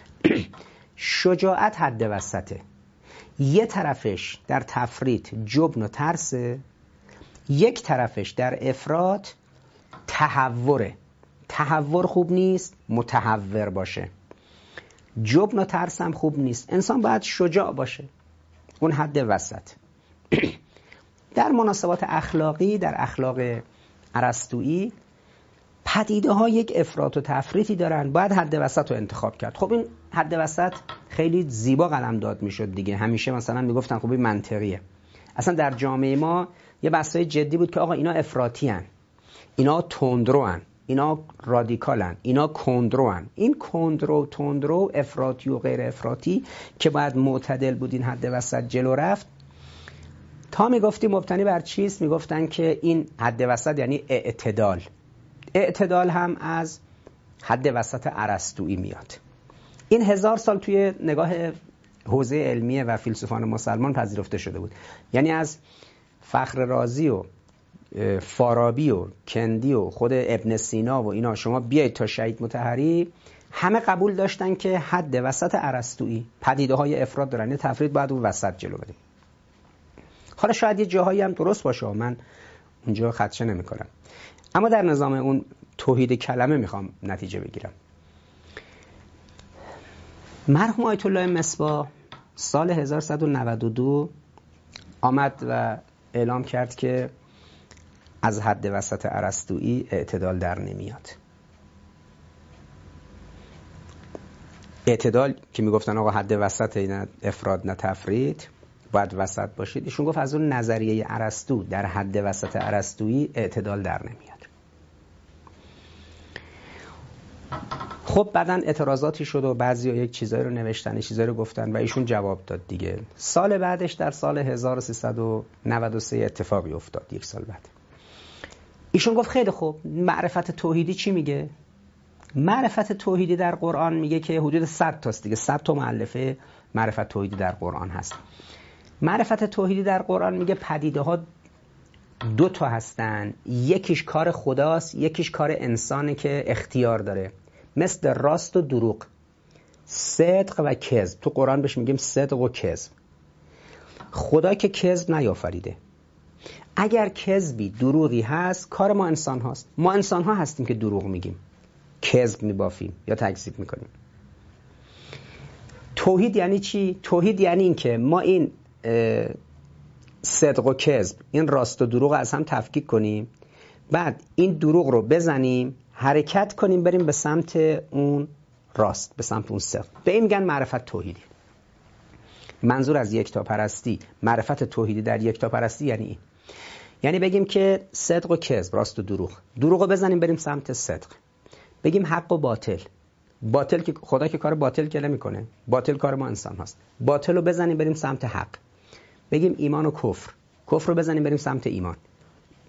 شجاعت حد وسطه، یه طرفش در تفرید جبن و ترسه، یک طرفش در افراط تهوره. تهور خوب نیست، متهور باشه. جبن و ترس هم خوب نیست، انسان باید شجاع باشه، اون حد وسط. در مناسبات اخلاقی، در اخلاق ارسطویی پدیده ها یک افراط و تفریطی دارن، باید حد وسط رو انتخاب کرد. خب این حد وسط خیلی زیبا قلمداد میشد دیگه، همیشه مثلا میگفتن خب این منطقیه. اصلا در جامعه ما یه بحثای جدی بود که آقا اینا افراطی هن، اینا تندرو هن، اینا رادیکال هن، اینا کندرو هن. این کندرو تندرو افراطی و غیر افراطی که باید معتدل بود این حد وسط جلو رفت. تا میگفتی مبتنی بر چیست؟ میگفتن که این حد وسط یعنی اعتدال. اعتدال هم از حد وسط ارسطویی میاد. این هزار سال توی نگاه حوزه علمیه و فیلسوفان مسلمان پذیرفته شده بود. یعنی از فخر رازی و فارابی و کندی و خود ابن سینا و اینا شما بیایید تا شهید مطهری، همه قبول داشتن که حد وسط ارسطویی پدیده های افراد دارن، تفرید باید اون وسط جلو بریم. حالا شاید یه جاهایی هم درست باشه، من اونجا خدشه نمی کنم، اما در نظام اون توحید کلمه میخوام نتیجه بگیرم. مرحوم آیت الله مصباح سال هزار و سیصد و نود و دو آمد و اعلام کرد که از حد وسط ارسطویی اعتدال در نمیاد. اعتدال که میگفتن آقا حد وسط، نه افراد نه تفرید، باید وسط باشید. ایشون گفت از اون نظریه ارسطو در حد وسط ارسطویی اعتدال در نمیاد. خب بعدن اعتراضاتی شد و بعضیا یک چیزایی رو نوشتن، چیزایی رو گفتن و ایشون جواب داد دیگه. سال بعدش در سال هزار و سیصد و نود و سه اتفاقی افتاد، یک سال بعد. ایشون گفت خیلی خوب، معرفت توحیدی چی میگه؟ معرفت توحیدی در قرآن میگه که حدود صد تاست دیگه، صد تا مؤلفه معرفت توحیدی در قرآن هست. معرفت توحیدی در قرآن میگه پدیده ها دو تا هستن، یکیش کار خداست، یکیش کار انسانه که اختیار داره، مثل راست و دروغ، صدق و کذب. تو قرآن بهش میگیم صدق و کذب. خدا که کذب نیافریده. اگر کذبی دروغی هست کار ما انسان هاست. ما انسان ها هستیم که دروغ میگیم، کذب میبافیم یا تکذیب میکنیم. توحید یعنی چی؟ توحید یعنی این که ما این صدق و کذب، این راست و دروغ از هم تفکیک کنیم، بعد این دروغ رو بزنیم، حرکت کنیم، بریم به سمت اون راست، به سمت اون صدق. به این میگن معرفت توحیدی. منظور از یکتاپرستی، معرفت توحیدی در یکتاپرستی یعنی این. یعنی بگیم که صدق و کذب، راست و دروغ، دروغ رو بزنیم بریم سمت صدق. بگیم حق و باطل، باطل که خدا که کار باطل که نمیکنه، باطل کار ما انسان هست، باطل رو بزنیم بریم سمت حق. بگیم ایمان و کفر، کفر رو بزنیم بریم سمت ایمان.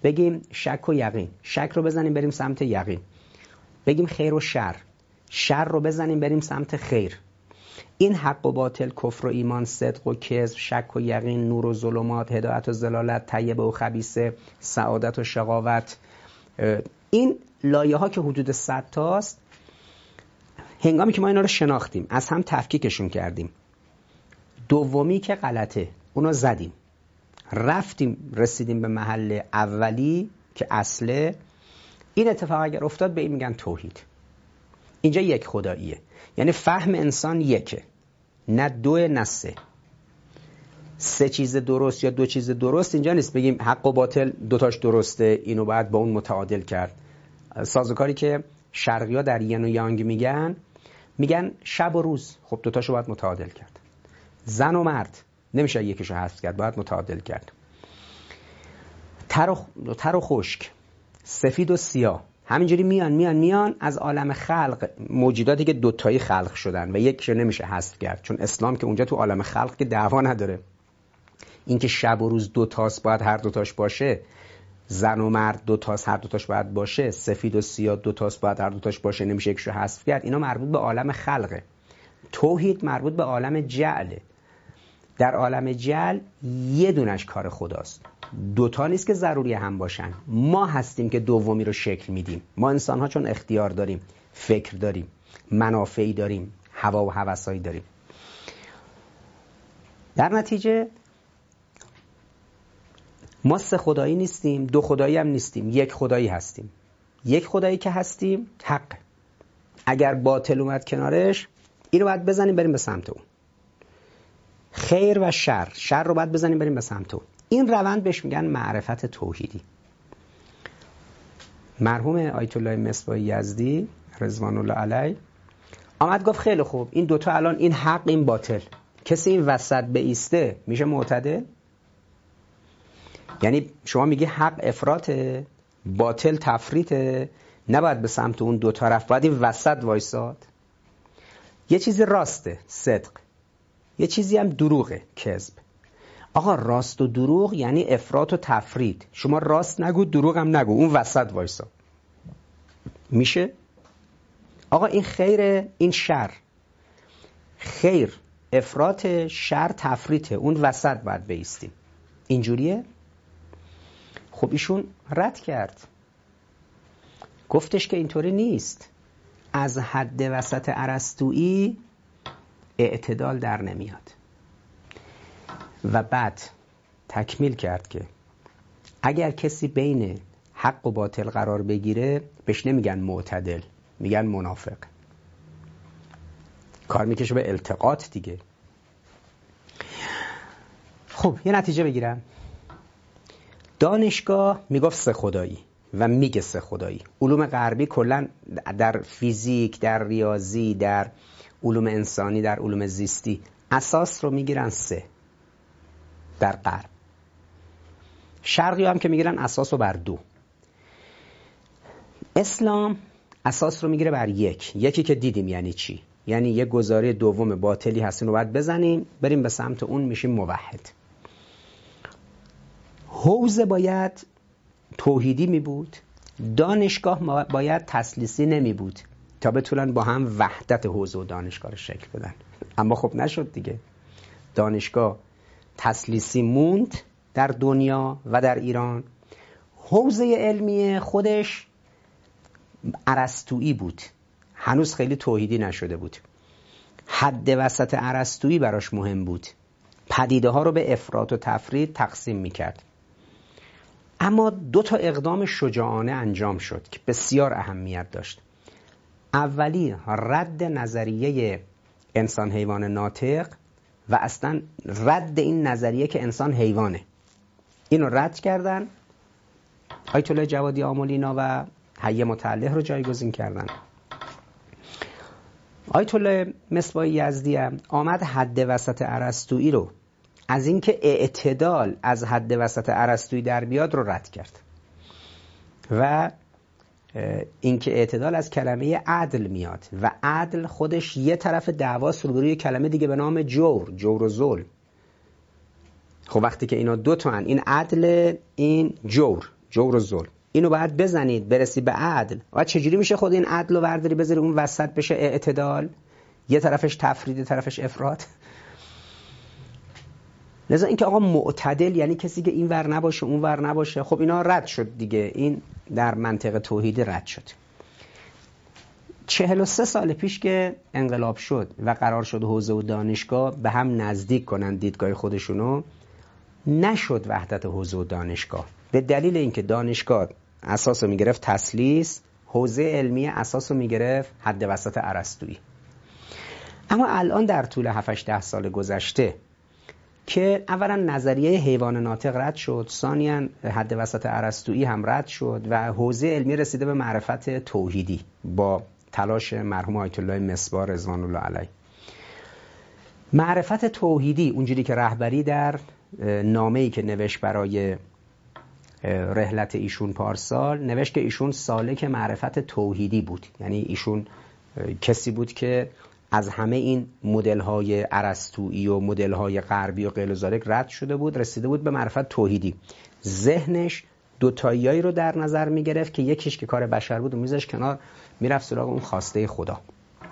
بگیم شک و یقین، شک رو بزنیم بریم سمت یقین. بگیم خیر و شر، شر رو بزنیم بریم سمت خیر. این حق و باطل، کفر و ایمان، صدق و کذب، شک و یقین، نور و ظلمات، هدایت و ضلالت، طیبه و خبیثه، سعادت و شقاوت، این لایه ها که حدود صد تاست، هنگامی که ما اینا رو شناختیم از هم تفکیکشون کردیم، دومی که غلطه اونو زدیم، رفتیم رسیدیم به محل اولی که اصله، این اتفاق اگر افتاد به این میگن توحید. اینجا یک خداییه، یعنی فهم انسان یکه، نه دو نه سه. سه چیز درست یا دو چیز درست اینجا نیست بگیم حق و باطل دوتاش درسته اینو باید با اون متعادل کرد. سازوکاری که شرقی‌ها در ین و یانگ میگن، میگن شب و روز، خب دوتاشو باید متعادل کرد. زن و مرد نمیشه یکیشو حذف کرد، باید متعادل کرد. تر و, تر و خشک، سفید و سیاه، همینجوری میان میان میان از عالم خلق، موجوداتی که دوتایی خلق شدن و یکیشو نمیشه حذف کرد، چون اسلام که اونجا تو عالم خلق که دعوا نداره. این که شب و روز دوتاست باید هر دوتاش باشه، زن و مرد دوتاست هر دوتاش باید باشه، سفید و سیاه دوتاست باید هر دوتاش باشه، نمیشه یکیشو حذف کرد. اینا مربوط به عالم خلقه. توحید مربوط به عالم جعله. در عالم جعل یه دونش کار خداست، دوتا نیست که ضروری هم باشن. ما هستیم که دومی رو شکل میدیم. ما انسان ها چون اختیار داریم، فکر داریم، منافعی داریم، هوا و هوسایی داریم. در نتیجه ما سه خدایی نیستیم، دو خدایی هم نیستیم، یک خدایی هستیم. یک خدایی که هستیم حق. اگر باطل اومد کنارش، اینو باید بزنیم بریم به سمت اون. خیر و شر، شر رو باید بزنیم بریم به سمت اون. این روند بهش میگن معرفت توحیدی. مرحوم آیت الله مصباح یزدی رضوان الله علیه آمد گفت خیلی خوب، این دوتا الان، این حق این باطل، کسی این وسط بایسته میشه معتدل؟ یعنی شما میگی حق افراطه، باطل تفریطه، نباید به سمت اون دوتا رفت، باید این وسط وایساد. یه چیزی راسته، صدق، یه چیزی هم دروغه، کذب. آقا راست و دروغ یعنی افراط و تفرید. شما راست نگو، دروغ هم نگو، اون وسط وایسا. میشه؟ آقا این خیره، این شر. خیر افراط، شر تفریطه، اون وسط باید بایستیم. اینجوریه؟ خب ایشون رد کرد، گفتش که اینطوری نیست. از حد وسط ارسطویی اعتدال در نمیاد. و بعد تکمیل کرد که اگر کسی بین حق و باطل قرار بگیره بهش نمیگن معتدل، میگن منافق. کار میکشه به التقاط دیگه. خب یه نتیجه بگیرم. دانشگاه میگفت سه خدایی و میگه سه خدایی. علوم غربی کلا در فیزیک، در ریاضی، در علوم انسانی، در علوم زیستی اساس رو میگیرن سه. در غرب شرقی هم که میگیرن اساس رو بر دو. اسلام اساس رو میگیره بر یک. یکی که دیدیم یعنی چی؟ یعنی یک گزاره دوم باطلی هست، اینو باید بزنیم بریم به سمت اون، میشیم موحد. حوزه باید توحیدی می بود، دانشگاه باید تثلیثی نمی بود تا بتونن با هم وحدت حوزه و دانشگاه رو شکل بدن. اما خب نشد دیگه. دانشگاه تثلیثی موند در دنیا و در ایران. حوزه علمی خودش ارسطویی بود، هنوز خیلی توحیدی نشده بود. حد وسط ارسطویی براش مهم بود، پدیده ها رو به افراط و تفرید تقسیم میکرد. اما دو تا اقدام شجاعانه انجام شد که بسیار اهمیت داشت. اولی رد نظریه انسان حیوان ناطق و اصلا رد این نظریه که انسان حیوانه. اینو رد کردن، آیت الله جوادی آملینا و حی متعلق رو جایگزین کردن. آیت الله مصباح یزدی هم آمد حد وسط ارسطویی رو از اینکه اعتدال از حد وسط ارسطویی در بیاد رو رد کرد و اینکه اعتدال از کلمه عدل میاد و عدل خودش یه طرف دعواست روبروی کلمه دیگه به نام جور، جور و ظلم. خب وقتی که اینا دو تا هن، این عدل، این جور، جور و ظلم. اینو باید بزنید برسی به عدل. و چجوری میشه خود این عدل رو برداری بذاری اون وسط بشه اعتدال؟ یه طرفش تفرید، یه طرفش افراط. لذا اینکه آقا معتدل یعنی کسی که این ور نباشه اون ور نباشه، خب اینا رد شد دیگه. این در منطق توحیدی رد شد. چهل و سه سال پیش که انقلاب شد و قرار شد حوزه و دانشگاه به هم نزدیک کنن دیدگاه خودشونو، نشد وحدت حوزه و دانشگاه. به دلیل اینکه دانشگاه اساسو میگرفت تسلیس، حوزه علمی اساسو میگرفت حد وسط ارسطویی. اما الان در طول هفت ده سال گذشته که اولا نظریه حیوان ناطق رد شد، ثانیاً حد وسط ارسطویی هم رد شد و حوزه علمی رسیده به معرفت توحیدی با تلاش مرحوم آیت الله مصباح رضوان الله علیه. معرفت توحیدی اونجوری که رهبری در نامه‌ای که نوشت برای رحلت ایشون پارسال نوشت که ایشون سالک معرفت توحیدی بود، یعنی ایشون کسی بود که از همه این مدل‌های ارسطویی و مدل‌های غربی و غیر ذالک رد شده بود، رسیده بود به معرفت توحیدی. ذهنش دوتاییایی رو در نظر می‌گرفت که یکیش که کار بشر بود و میذاش کنار، میرفت سراغ اون خواسته خدا.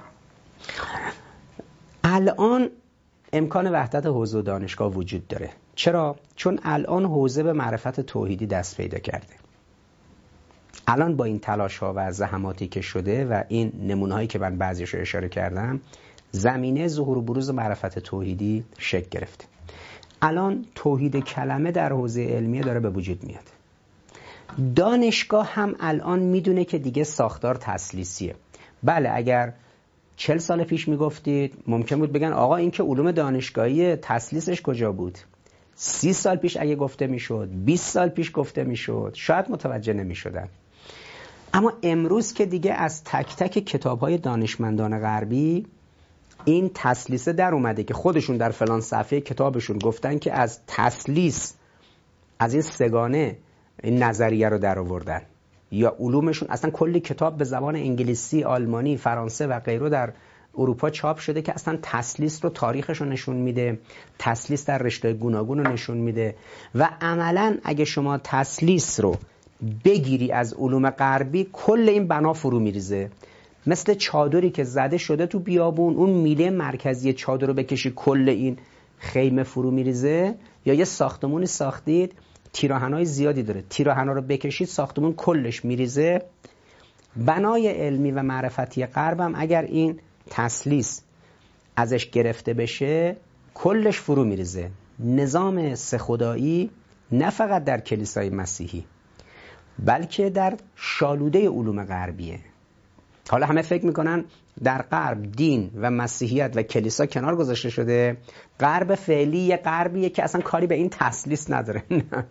الان امکان وحدت حوزه و دانشگاه وجود داره. چرا؟ چون الان حوزه به معرفت توحیدی دست پیدا کرده. الان با این تلاش‌ها و زحماتی که شده و این نمونه‌هایی که من بعضیش رو اشاره کردم، زمینه ظهور و بروز معرفت توحیدی شکل گرفته. الان توحید کلمه در حوزه علمیه داره به وجود میاد. دانشگاه هم الان میدونه که دیگه ساختار تسلیسیه. بله، اگر چهل سال پیش میگفتید ممکن بود بگن آقا این که علوم دانشگاهی تسلیسش کجا بود؟ سی سال پیش اگه گفته میشد، بیست سال پیش گفته میشد، شاید متوجه نمیشدن. اما امروز که دیگه از تک تک کتاب‌های دانشمندان غربی این تسلیسه در اومده که خودشون در فلان صفحه کتابشون گفتن که از تسلیس، از این سگانه این نظریه رو در آوردن، یا علومشون اصلا کلی کتاب به زبان انگلیسی، آلمانی، فرانسه و غیره در اروپا چاپ شده که اصلا تسلیس رو تاریخش رو نشون میده، تسلیس در رشته گوناگون رو نشون میده. و عملا اگه شما تسلیس رو بگیری از علوم غربی، کل این بنا فرو میریزه. مثل چادری که زده شده تو بیابون، اون میله مرکزی چادر رو بکشی کل این خیمه فرو میریزه. یا یه ساختمونی ساختید تیراهنای زیادی داره، تیراهنا رو بکشید ساختمون کلش میریزه. بنای علمی و معرفتی غرب هم اگر این تسلیس ازش گرفته بشه کلش فرو میریزه. نظام سه خدایی نه فقط در کلیسای مسیحی بلکه در شالوده علوم غربیه. حالا همه فکر میکنن در غرب دین و مسیحیت و کلیسا کنار گذاشته شده، غرب فعلی یه غربیه که اصلا کاری به این تسلیس نداره.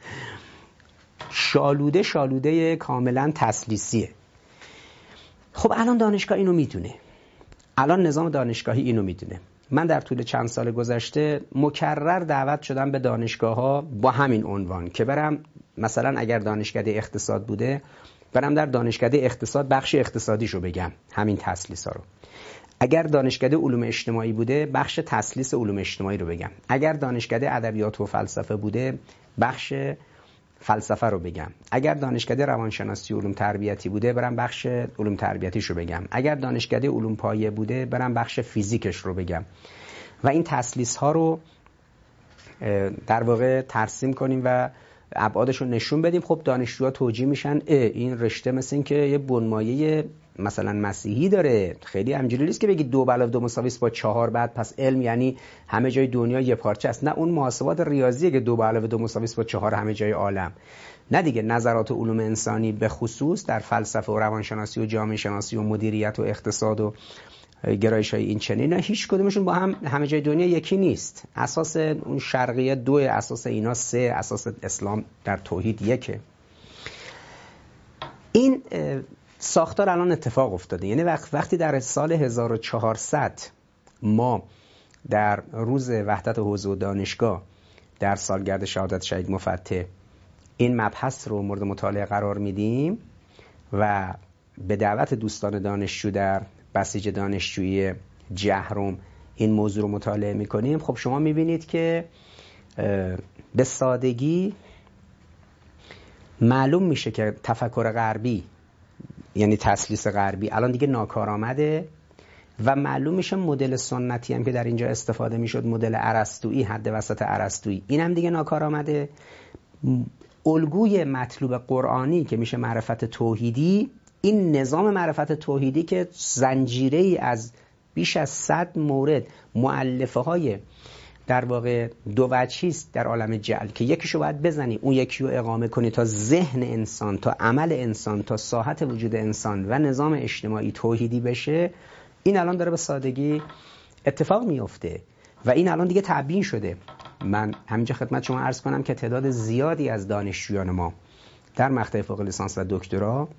شالوده شالوده کاملا تسلیسیه. خب الان دانشگاه اینو میدونه، الان نظام دانشگاهی اینو میدونه. من در طول چند سال گذشته مکرر دعوت شدم به دانشگاه ها با همین عنوان که برم، مثلا اگر دانشکده اقتصاد بوده برم در دانشکده اقتصاد بخش اقتصادیشو بگم، همین تسلیس ها رو. اگر دانشکده علوم اجتماعی بوده بخش تسلیس علوم اجتماعی رو بگم. اگر دانشکده ادبیات و فلسفه بوده بخش فلسفه رو بگم. اگر دانشکده روانشناسی و علوم تربیتی بوده برم بخش علوم تربیتیشو بگم. اگر دانشکده علوم پایه بوده برم بخش فیزیکش رو بگم. و این تسلیس ها رو در واقع ترسیم کنیم و ابعادش رو نشون بدیم. خب دانشجوها توجیه میشن این رشته مثل این که یه بنمایه مثلا مسیحی داره، خیلی همینجوری نیست که بگی دو به علاوه دو مساوی با چهار بعد پس علم یعنی همه جای دنیا یه پارچه است. نه، اون محاسبات ریاضیه که دو به علاوه دو مساوی با چهار همه جای عالم. نه دیگه، نظرات علوم انسانی به خصوص در فلسفه و روانشناسی و جامعه شناسی و مدیریت و اقتصاد و گرایش های این چنین، نه هیچ کدومشون با هم همه جای دنیا یکی نیست. اساس اون شرقیه دو، اساس اینا سه، اساس اسلام در توحید یکه. این ساختار الان اتفاق افتاده. یعنی وقتی در سال هزار و چهارصد ما در روز وحدت حوزه و دانشگاه در سالگرد شهادت شهید مفتح این مبحث رو مورد مطالعه قرار میدیم و به دعوت دوستان دانشجو در بسیج دانشجویی جهرم این موضوع رو مطالعه میکنیم، خب شما میبینید که به سادگی معلوم میشه که تفکر غربی یعنی تسلیس غربی الان دیگه ناکارآمده و معلوم میشه مدل سنتی هم که در اینجا استفاده میشد، مدل ارسطویی، حد وسط ارسطویی، این هم دیگه ناکارآمده. الگوی مطلوب قرآنی که میشه معرفت توحیدی، این نظام معرفت توحیدی که زنجیره ای از بیش از صد مورد مؤلفه های در واقع دو وجهی است در عالم جعل که یکیشو باید بزنی اون یکی رو اقامه کنی تا ذهن انسان، تا عمل انسان، تا ساحت وجود انسان و نظام اجتماعی توحیدی بشه. این الان داره به سادگی اتفاق میفته و این الان دیگه تبیین شده. من همینجا خدمت شما عرض کنم که تعداد زیادی از دانشجویان ما در مقطع فوق لیسانس و دکترا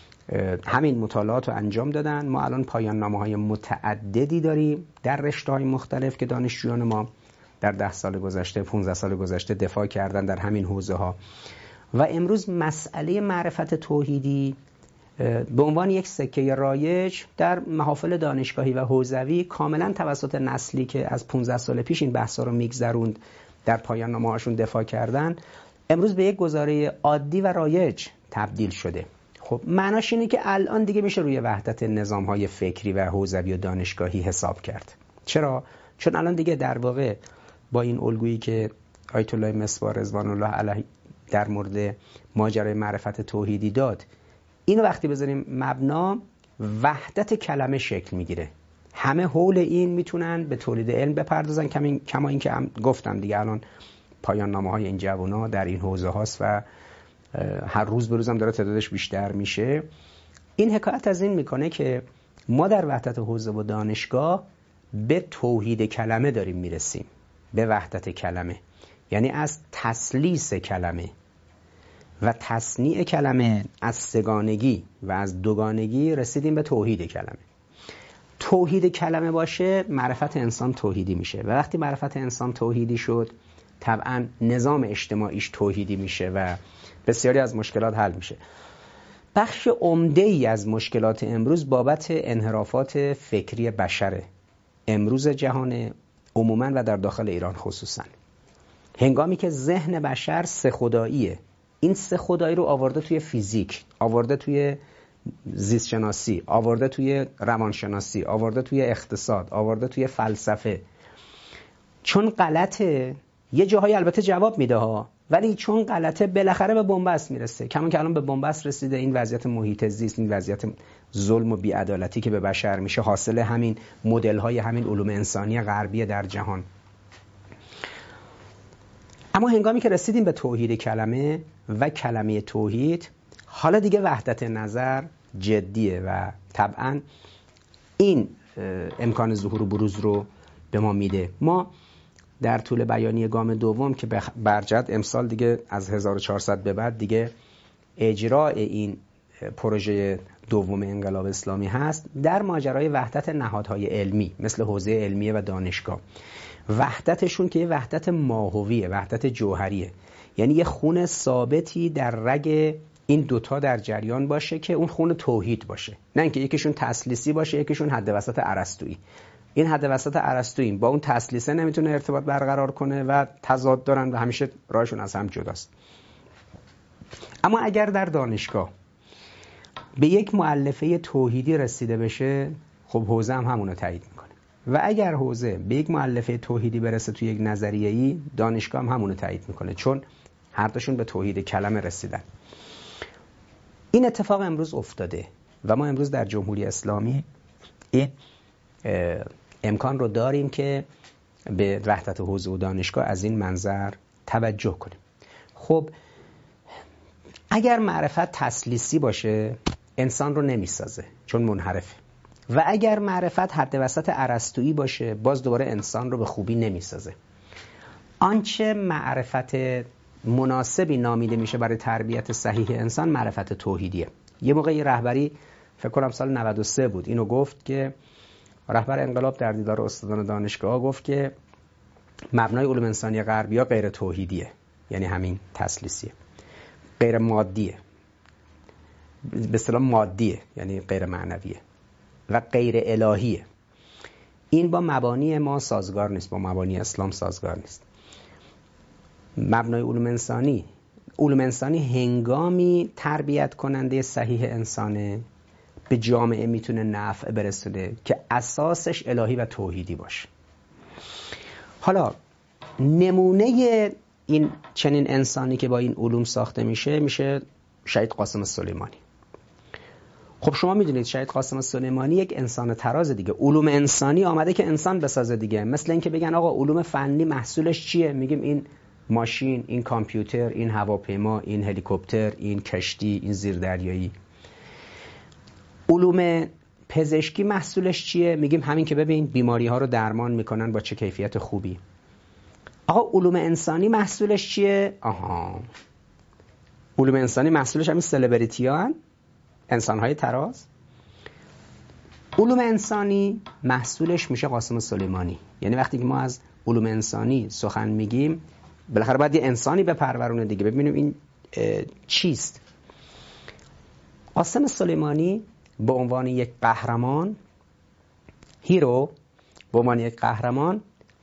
همین مطالعات رو انجام دادن. ما الان پایان نامه‌های متعددی داریم در رشته‌های مختلف که دانشجویان ما در ده سال گذشته، پانزده سال گذشته دفاع کردن در همین حوزه‌ها و امروز مسئله معرفت توحیدی به عنوان یک سکه رایج در محافل دانشگاهی و حوزوی کاملا توسط نسلی که از پانزده سال پیش این بحثا رو میگذروند در پایان نامه‌هاشون دفاع کردن، امروز به یک گزاره عادی و رایج تبدیل شده. خب معناش اینه که الان دیگه میشه روی وحدت نظام‌های فکری و حوزوی و دانشگاهی حساب کرد. چرا؟ چون الان دیگه در واقع با این الگویی که آیت الله مصباح رضوان الله علیه در مورد ماجرای معرفت توحیدی داد، اینو وقتی بذاریم مبنا، وحدت کلمه شکل میگیره. همه حول این میتونن به تولید علم بپردازن، کما این که گفتم دیگه الان پایان نامه های این جوونا در این حوزه هاست و هر روز به روزم داره تعدادش بیشتر میشه. این حکایت از این میکنه که ما در وحدت حوزه و دانشگاه به توحید کلمه داریم میرسیم، به وحدت کلمه، یعنی از تسلیس کلمه و تصنیع کلمه، از سگانگی و از دوگانگی رسیدیم به توحید کلمه. توحید کلمه باشه، معرفت انسان توحیدی میشه و وقتی معرفت انسان توحیدی شد، طبعا نظام اجتماعیش توحیدی میشه و بسیاری از مشکلات حل میشه. بخش عمده‌ای از مشکلات امروز بابت انحرافات فکری بشره، امروز جهان عموما و در داخل ایران خصوصا. هنگامی که ذهن بشر سه خداییه، این سه خدایی رو آورده توی فیزیک، آورده توی زیست شناسی، آورده توی روانشناسی، آورده توی اقتصاد، آورده توی فلسفه. چون غلطه یه جاهای البته جواب میده ها، ولی چون غلطه بالاخره به بنبست میرسه. کما که الان به بنبست رسیده این وضعیت محیط زیست، این وضعیت ظلم و بی‌عدالتی که به بشر میشه حاصل همین مدل های همین علوم انسانی غربی در جهان. اما هنگامی که رسیدیم به توحید کلمه و کلمه توحید، حالا دیگه وحدت نظر جدیه و طبعا این امکان ظهور و بروز رو به ما میده. ما در طول بیانیه گام دوم که برجد امسال دیگه از هزار و چهارصد به بعد دیگه اجرای این پروژه دوم انقلاب اسلامی هست، در ماجرای وحدت نهادهای علمی مثل حوزه علمیه و دانشگاه، وحدتشون که یه وحدت ماهویه، وحدت جوهریه، یعنی یه خون ثابتی در رگ این دوتا در جریان باشه که اون خون توحید باشه، نه اینکه یکیشون تسلیسی باشه یکیشون حد وسط ارسطویی. این حد وسط ارسطویی با اون تسلیسه نمیتونه ارتباط برقرار کنه و تضاد دارن و همیشه راهشون از هم جداست. اما اگر در دانشگاه به یک مؤلفه توحیدی رسیده بشه، خب حوزه هم همونو تایید میکنه و اگر حوزه به یک مؤلفه توحیدی برسه توی یک نظریه‌ای، دانشگاه هم همونو تایید میکنه، چون هر دوشون به توحید کلمه رسیدن. این اتفاق امروز افتاده و ما امروز در جمهوری اسلامی این امکان رو داریم که به وحدت حوزه و دانشگاه از این منظر توجه کنیم. خب اگر معرفت تسلیسی باشه انسان رو نمیسازه چون منحرفه، و اگر معرفت حد وسط ارسطویی باشه باز دوباره انسان رو به خوبی نمیسازه. آنچه معرفت مناسبی نامیده میشه برای تربیت صحیح انسان معرفت توحیدیه. یه موقع یه رهبری فکر کنم سال نود و سه بود اینو گفت که رهبر انقلاب در دیدار استادان دانشگاه گفت که مبنای علوم انسانی غربی ها غیر توحیدیه، یعنی همین تسلیسیه، غیر مادیه، به اصطلاح مادیه یعنی غیر معنویه و غیر الهیه. این با مبانی ما سازگار نیست، با مبانی اسلام سازگار نیست. مبنای علوم انسانی علوم انسانی هنگامی تربیت کننده صحیح انسانه به جامعه میتونه نفع برسونه که اساسش الهی و توحیدی باشه. حالا نمونه این چنین انسانی که با این علوم ساخته میشه میشه شهید قاسم سلیمانی. خب شما میدونید شهید قاسم سلیمانی یک انسان تراز دیگه. علوم انسانی آمده که انسان بسازه دیگه. مثل اینکه بگن آقا علوم فنی محصولش چیه؟ میگیم این ماشین، این کامپیوتر، این هواپیما، این هلیکوپتر، این کشتی، این زیردریایی. علوم پزشکی محصولش چیه؟ میگیم همین که ببین بیماری ها رو درمان میکنن با چه کیفیت خوبی. آقا علوم انسانی محصولش چیه؟ آها، علوم انسانی محصولش همین سلبریتی ها هن؟ انسان های تراز. علوم انسانی محصولش میشه قاسم سلیمانی. یعنی وقتی که ما از علوم انسانی سخن میگیم بالاخره باید یه انسانی بپرورونه دیگه، ببینیم این چیست. قاسم سلیمانی به عنوان یک قهرمان، هیرو، به عنوان یک قهرمان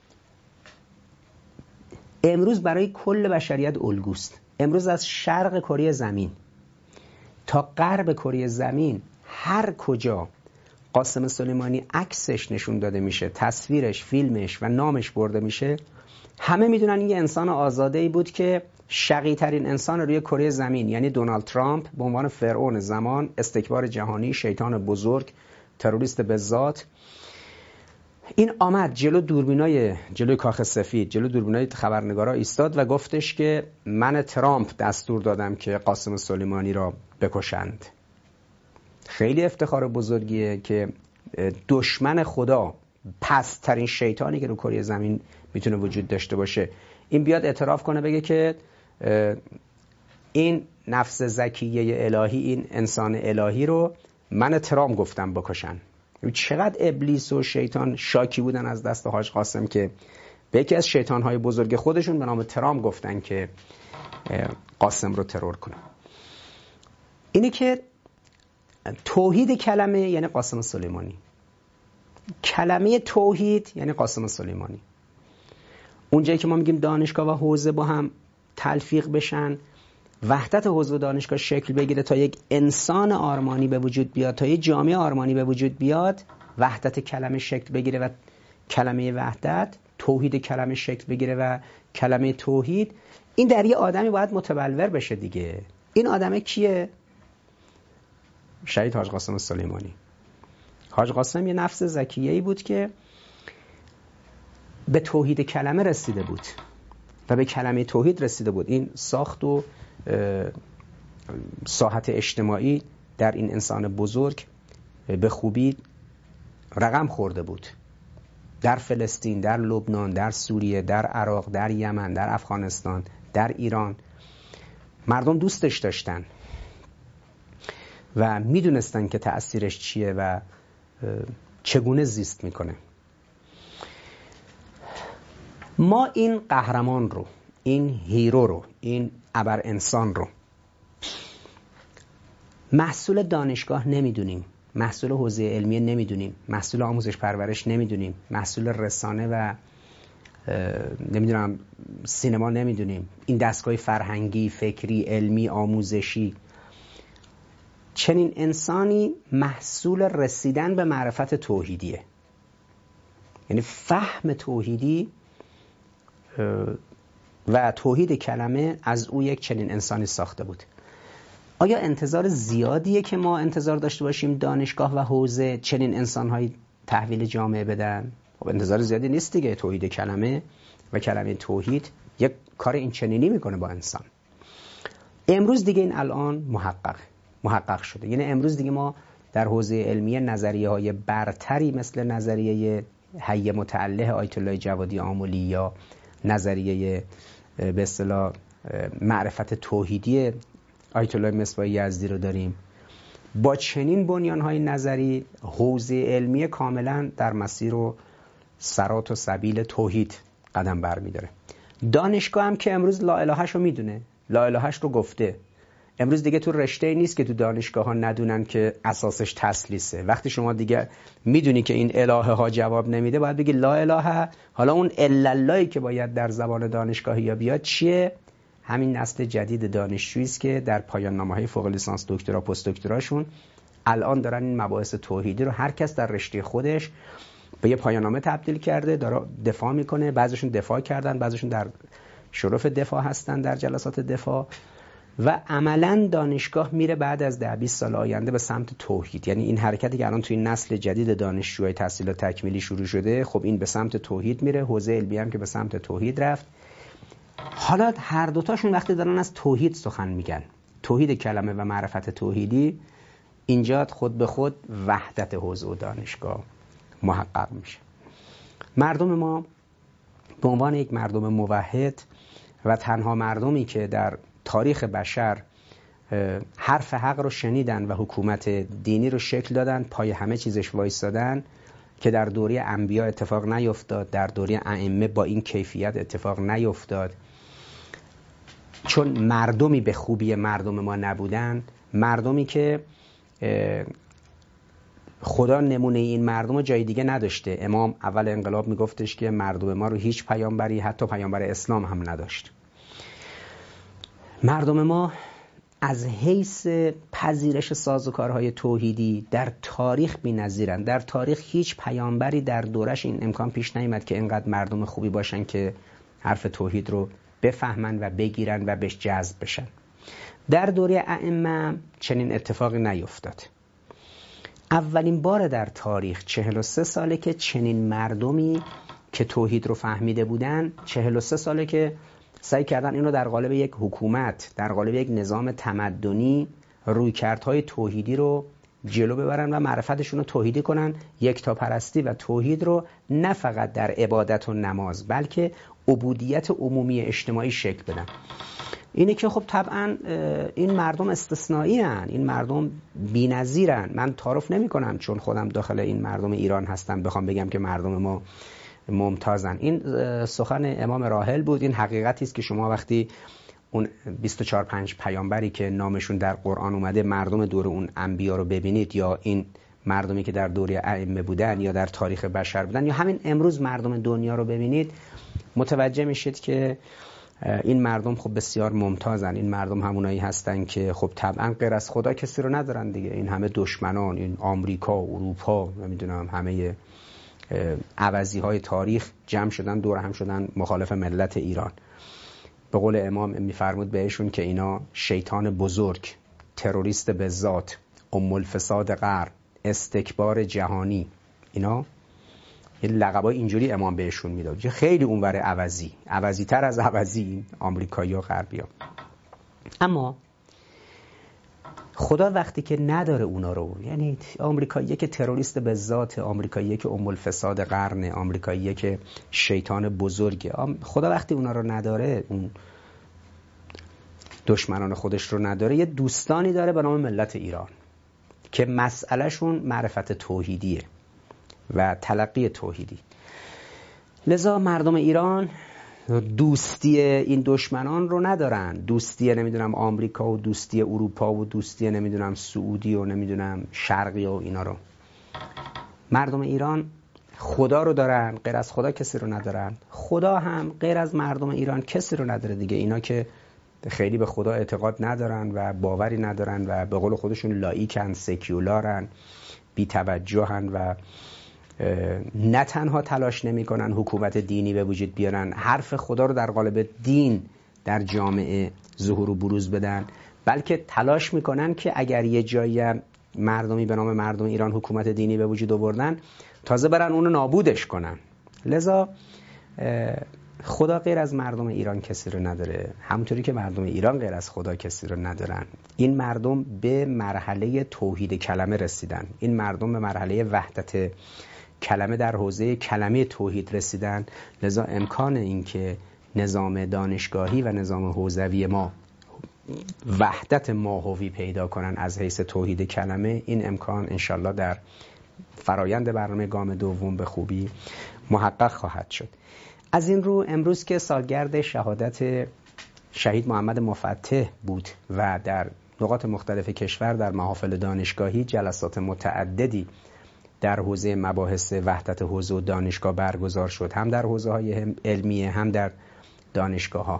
امروز برای کل بشریت الگوست. امروز از شرق کره زمین تا غرب کره زمین هر کجا قاسم سلیمانی عکسش نشون داده میشه، تصویرش، فیلمش و نامش برده میشه، همه میدونن این یه انسان آزاده‌ای بود که شقی ترین انسان روی کره زمین، یعنی دونالد ترامپ به عنوان فرعون زمان، استکبار جهانی، شیطان بزرگ، تروریست به ذات، این آمد جلو دوربینای جلوی کاخ سفید، جلو دوربینای خبرنگارا ایستاد و گفتش که من ترامپ دستور دادم که قاسم سلیمانی را بکشند. خیلی افتخار بزرگیه که دشمن خدا، پست‌ترین شیطانی که رو کره زمین میتونه وجود داشته باشه، این بیاد اعتراف کنه بگه که این نفس زکیه الهی، این انسان الهی رو من ترامپ گفتم بکشن. چقدر ابلیس و شیطان شاکی بودن از دست حاج قاسم که به یکی از شیطانهای بزرگ خودشون به نام ترامپ گفتن که قاسم رو ترور کنه. اینه که توحید کلمه یعنی قاسم سلیمانی، کلمه توحید یعنی قاسم سلیمانی. اونجایی که ما میگیم دانشگاه و حوزه با هم تلفیق بشن، وحدت حوزه و دانشگاه شکل بگیره تا یک انسان آرمانی به وجود بیاد، تا یک جامعه آرمانی به وجود بیاد، وحدت کلمه شکل بگیره و کلمه وحدت، توحید کلمه شکل بگیره و کلمه توحید، این در یه آدمی باید متبلور بشه دیگه. این آدمه کیه؟ شهید حاج قاسم سلیمانی. حاج قاسم یه نفس زکیه‌ای بود که به توحید کلمه رسیده بود و به کلمه توحید رسیده بود. این ساخت و ساحت اجتماعی در این انسان بزرگ به خوبی رقم خورده بود. در فلسطین، در لبنان، در سوریه، در عراق، در یمن، در افغانستان، در ایران مردم دوستش داشتن و میدونستن که تأثیرش چیه و چگونه زیست میکنه. ما این قهرمان رو، این هیرو رو، این ابر انسان رو محصول دانشگاه نمیدونیم، محصول حوزه علمیه نمیدونیم، محصول آموزش پرورش نمیدونیم، محصول رسانه و نمیدونم سینما نمیدونیم، این دستگاه فرهنگی، فکری، علمی، آموزشی. چنین انسانی محصول رسیدن به معرفت توحیدیه، یعنی فهم توحیدی و توحید کلمه از او یک چنین انسانی ساخته بود. آیا انتظار زیادیه که ما انتظار داشته باشیم دانشگاه و حوزه چنین انسان‌هایی تحویل جامعه بدن؟ خب انتظار زیادی نیست دیگه. توحید کلمه و کلمه توحید یک کار این چنینی میکنه با انسان. امروز دیگه این الان محقق محقق شده. یعنی امروز دیگه ما در حوزه علمیه نظریه‌های برتری مثل نظریه حی متعله آیت الله جوادی آملی یا نظریه به اصطلاح معرفت توحیدی آیت الله مصباح یزدی رو داریم. با چنین بنیان‌های نظری حوزه علمی کاملا در مسیر و سرات و سبیل توحید قدم برمی‌داره. دانشگاه هم که امروز لا الهش رو میدونه، لا الهش رو گفته. امروز دیگه تو رشته نیست که تو دانشگاه ها ندونن که اساسش تسلیسه. وقتی شما دیگه میدونی که این الهه ها جواب نمیده، باید بگی لا اله. حالا اون الا اللهی که باید در زبان دانشگاهی یا بیاد چیه؟ همین نسل جدید دانشجویی است که در پایان نامه‌های فوق لیسانس، دکترا، پست دکتراشون الان دارن این مباحث توحیدی رو هر کس در رشته خودش به یه پایان نامه تبدیل کرده، داره دفاع میکنه. بعضیشون دفاع کردن، بعضیشون در شرف دفاع هستن در جلسات دفاع، و عملاً دانشگاه میره بعد از ده بیست سال آینده به سمت توحید. یعنی این حرکتی که الان توی نسل جدید دانشجوهای تحصیلات تکمیلی شروع شده، خب این به سمت توحید میره، حوزه علمی هم که به سمت توحید رفت. حالا هر دوتاشون وقتی دارن از توحید سخن میگن، توحید کلمه و معرفت توحیدی، اینجا خود به خود وحدت حوزه و دانشگاه محقق میشه. مردم ما به عنوان یک مردم موحد و تنها مردمی که در تاریخ بشر حرف حق رو شنیدن و حکومت دینی رو شکل دادن، پای همه چیزش وایستادن، که در دوره انبیا اتفاق نیفتاد، در دوره ائمه با این کیفیت اتفاق نیفتاد، چون مردمی به خوبی مردم ما نبودن. مردمی که خدا نمونه این مردم رو جای دیگه نداشته. امام اول انقلاب میگفتش که مردم ما رو هیچ پیامبری، حتی پیامبر اسلام هم نداشت. مردم ما از حیث پذیرش سازوکارهای توحیدی در تاریخ بی‌نظیرن. در تاریخ هیچ پیامبری در دورش این امکان پیش نیامد که اینقدر مردم خوبی باشن که حرف توحید رو بفهمن و بگیرن و بهش جذب بشن. در دوره ائمه چنین اتفاقی نیفتاد. اولین بار در تاریخ چهل و سه ساله که چنین مردمی که توحید رو فهمیده بودن، چهل و سه ساله که سعی کردن اینو در قالب یک حکومت، در قالب یک نظام تمدنی، رویکردهای توحیدی رو جلو ببرن و معرفتشون رو توحیدی کنن، یکتاپرستی و توحید رو نه فقط در عبادت و نماز بلکه عبودیت عمومی اجتماعی شکل بدن. اینه که خب طبعا این مردم استثنایی هن، این مردم بی‌نظیرن. من تعارف نمی کنم چون خودم داخل این مردم ایران هستم بخوام بگم که مردم ما ممتازن. این سخن امام راحل بود. این حقیقتی است که شما وقتی اون بیست و چهار پنج پیامبری که نامشون در قرآن اومده مردم دور اون انبیا رو ببینید، یا این مردمی که در دوره ائمه بودن یا در تاریخ بشر بودن، یا همین امروز مردم دنیا رو ببینید، متوجه میشید که این مردم خب بسیار ممتازن. این مردم همونایی هستن که خب طبعا غیر از خدا کسی رو ندارن دیگه. این همه دشمنان، این آمریکا، اروپا، نمیدونم همه عوضی های تاریخ جمع شدن دور هم شدن مخالف ملت ایران. به قول امام میفرمود بهشون که اینا شیطان بزرگ، تروریست به ذات، ام الفساد قرن، استکبار جهانی، اینا این لقبای اینجوری امام بهشون میداد. خیلی اونور عوضی، عوضی تر از عوضی آمریکایی و غربیا. اما خدا وقتی که نداره اونا رو، یعنی آمریکاییه که تروریست به ذات، آمریکاییه که ام الفساد قرن، آمریکاییه که شیطان بزرگه، خدا وقتی اونا رو نداره، اون دشمنان خودش رو نداره، یه دوستانی داره به نام ملت ایران که مسئله شون معرفت توحیدیه و تلقی توحیدی. لذا مردم ایران دوستی این دشمنان رو ندارن، دوستی نمیدونم آمریکا و دوستی اروپا و دوستی نمیدونم سعودی و نمیدونم شرقی و اینا رو. مردم ایران خدا رو دارن، غیر از خدا کسی رو ندارن. خدا هم غیر از مردم ایران کسی رو نداره دیگه. اینا که خیلی به خدا اعتقاد ندارن و باوری ندارن و به قول خودشون لایکن، سکیولارن، بی توجهن و نه تنها تلاش نمی کنن حکومت دینی به وجود بیارن، حرف خدا رو در قالب دین در جامعه ظهور و بروز بدن، بلکه تلاش میکنن که اگر یه جایی مردمی به نام مردم ایران حکومت دینی به وجود آوردن، تازه برن اونو نابودش کنن. لذا خدا غیر از مردم ایران کسی رو نداره، همونطوری که مردم ایران غیر از خدا کسی رو ندارن. این مردم به مرحله توحید کلمه رسیدن، این مردم به مرحله وحدت کلمه در حوزه کلمه توحید رسیدن. لذا امکان این که نظام دانشگاهی و نظام حوزوی ما وحدت ماهوی پیدا کنن از حیث توحید کلمه، این امکان انشالله در فرایند برنامه گام دوم به خوبی محقق خواهد شد. از این رو امروز که سالگرد شهادت شهید محمد مفتح بود و در نقاط مختلف کشور در محافل دانشگاهی جلسات متعددی در حوزه مباحث وحدت حوزه و دانشگاه برگزار شد، هم در حوزه های علمیه هم در دانشگاه ها،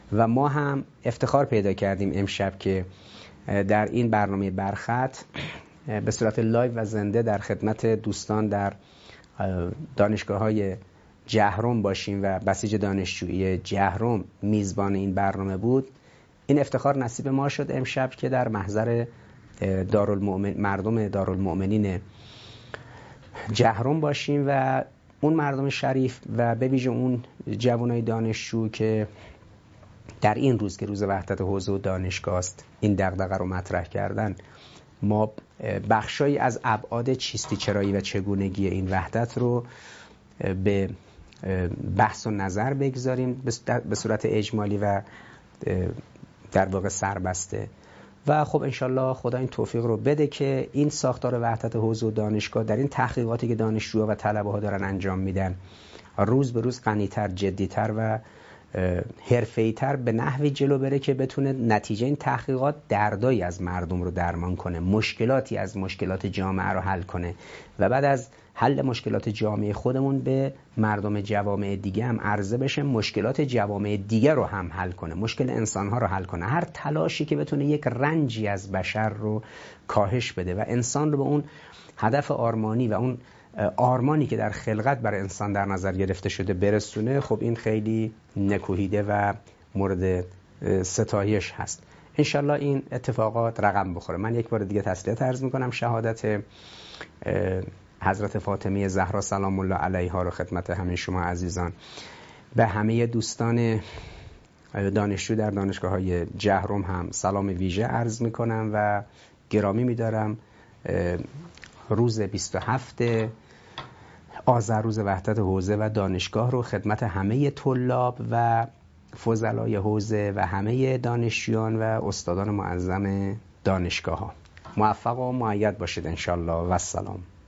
و ما هم افتخار پیدا کردیم امشب که در این برنامه برخط به صورت لایو و زنده در خدمت دوستان در دانشگاه‌های جهرم باشیم و بسیج دانشجویی جهرم میزبان این برنامه بود. این افتخار نصیب ما شد امشب که در محضر دارالمؤمن مردم دارالمؤمنین جهرم باشیم و اون مردم شریف و به ویژه اون جوانای دانشجو که در این روز که روز وحدت حوزه و دانشگاه است این دغدغه رو مطرح کردن، ما بخشایی از ابعاد چیستی چرایی و چگونگی این وحدت رو به بحث و نظر بگذاریم به صورت اجمالی و در واقع سربسته. و خب انشالله خدا این توفیق رو بده که این ساختار وحدت حوزه و دانشگاه در این تحقیقاتی که دانشجوها و طلبه ها دارن انجام میدن روز به روز غنی‌تر، جدی‌تر و حرفه‌ای‌تر به نحوی جلو بره که بتونه نتیجه این تحقیقات دردایی از مردم رو درمان کنه، مشکلاتی از مشکلات جامعه رو حل کنه و بعد از حل مشکلات جامعه خودمون به مردم جوامع دیگه هم عرضه بشه، مشکلات جوامع دیگه رو هم حل کنه، مشکل انسان‌ها رو حل کنه، هر تلاشی که بتونه یک رنجی از بشر رو کاهش بده و انسان رو به اون هدف آرمانی و اون آرمانی که در خلقت برای انسان در نظر گرفته شده برسونه. خب این خیلی نکوهیده و مورد ستایش هست. انشالله این اتفاقات رقم بخوره. من یک بار دیگه تسلیت عرض میکنم شهادت حضرت فاطمه زهرا سلام الله علیها رو خدمت همه شما عزیزان، به همه دوستان دانشجو در دانشگاه های جهرم هم سلام ویژه عرض میکنم و گرامی میدارم. روز بیست و هفتم آذر روز وحدت حوزه و دانشگاه رو خدمت همه طلاب و فضلای حوزه و همه دانشجویان و استادان معظم دانشگاه ها موفق و مؤید باشید انشالله و السلام.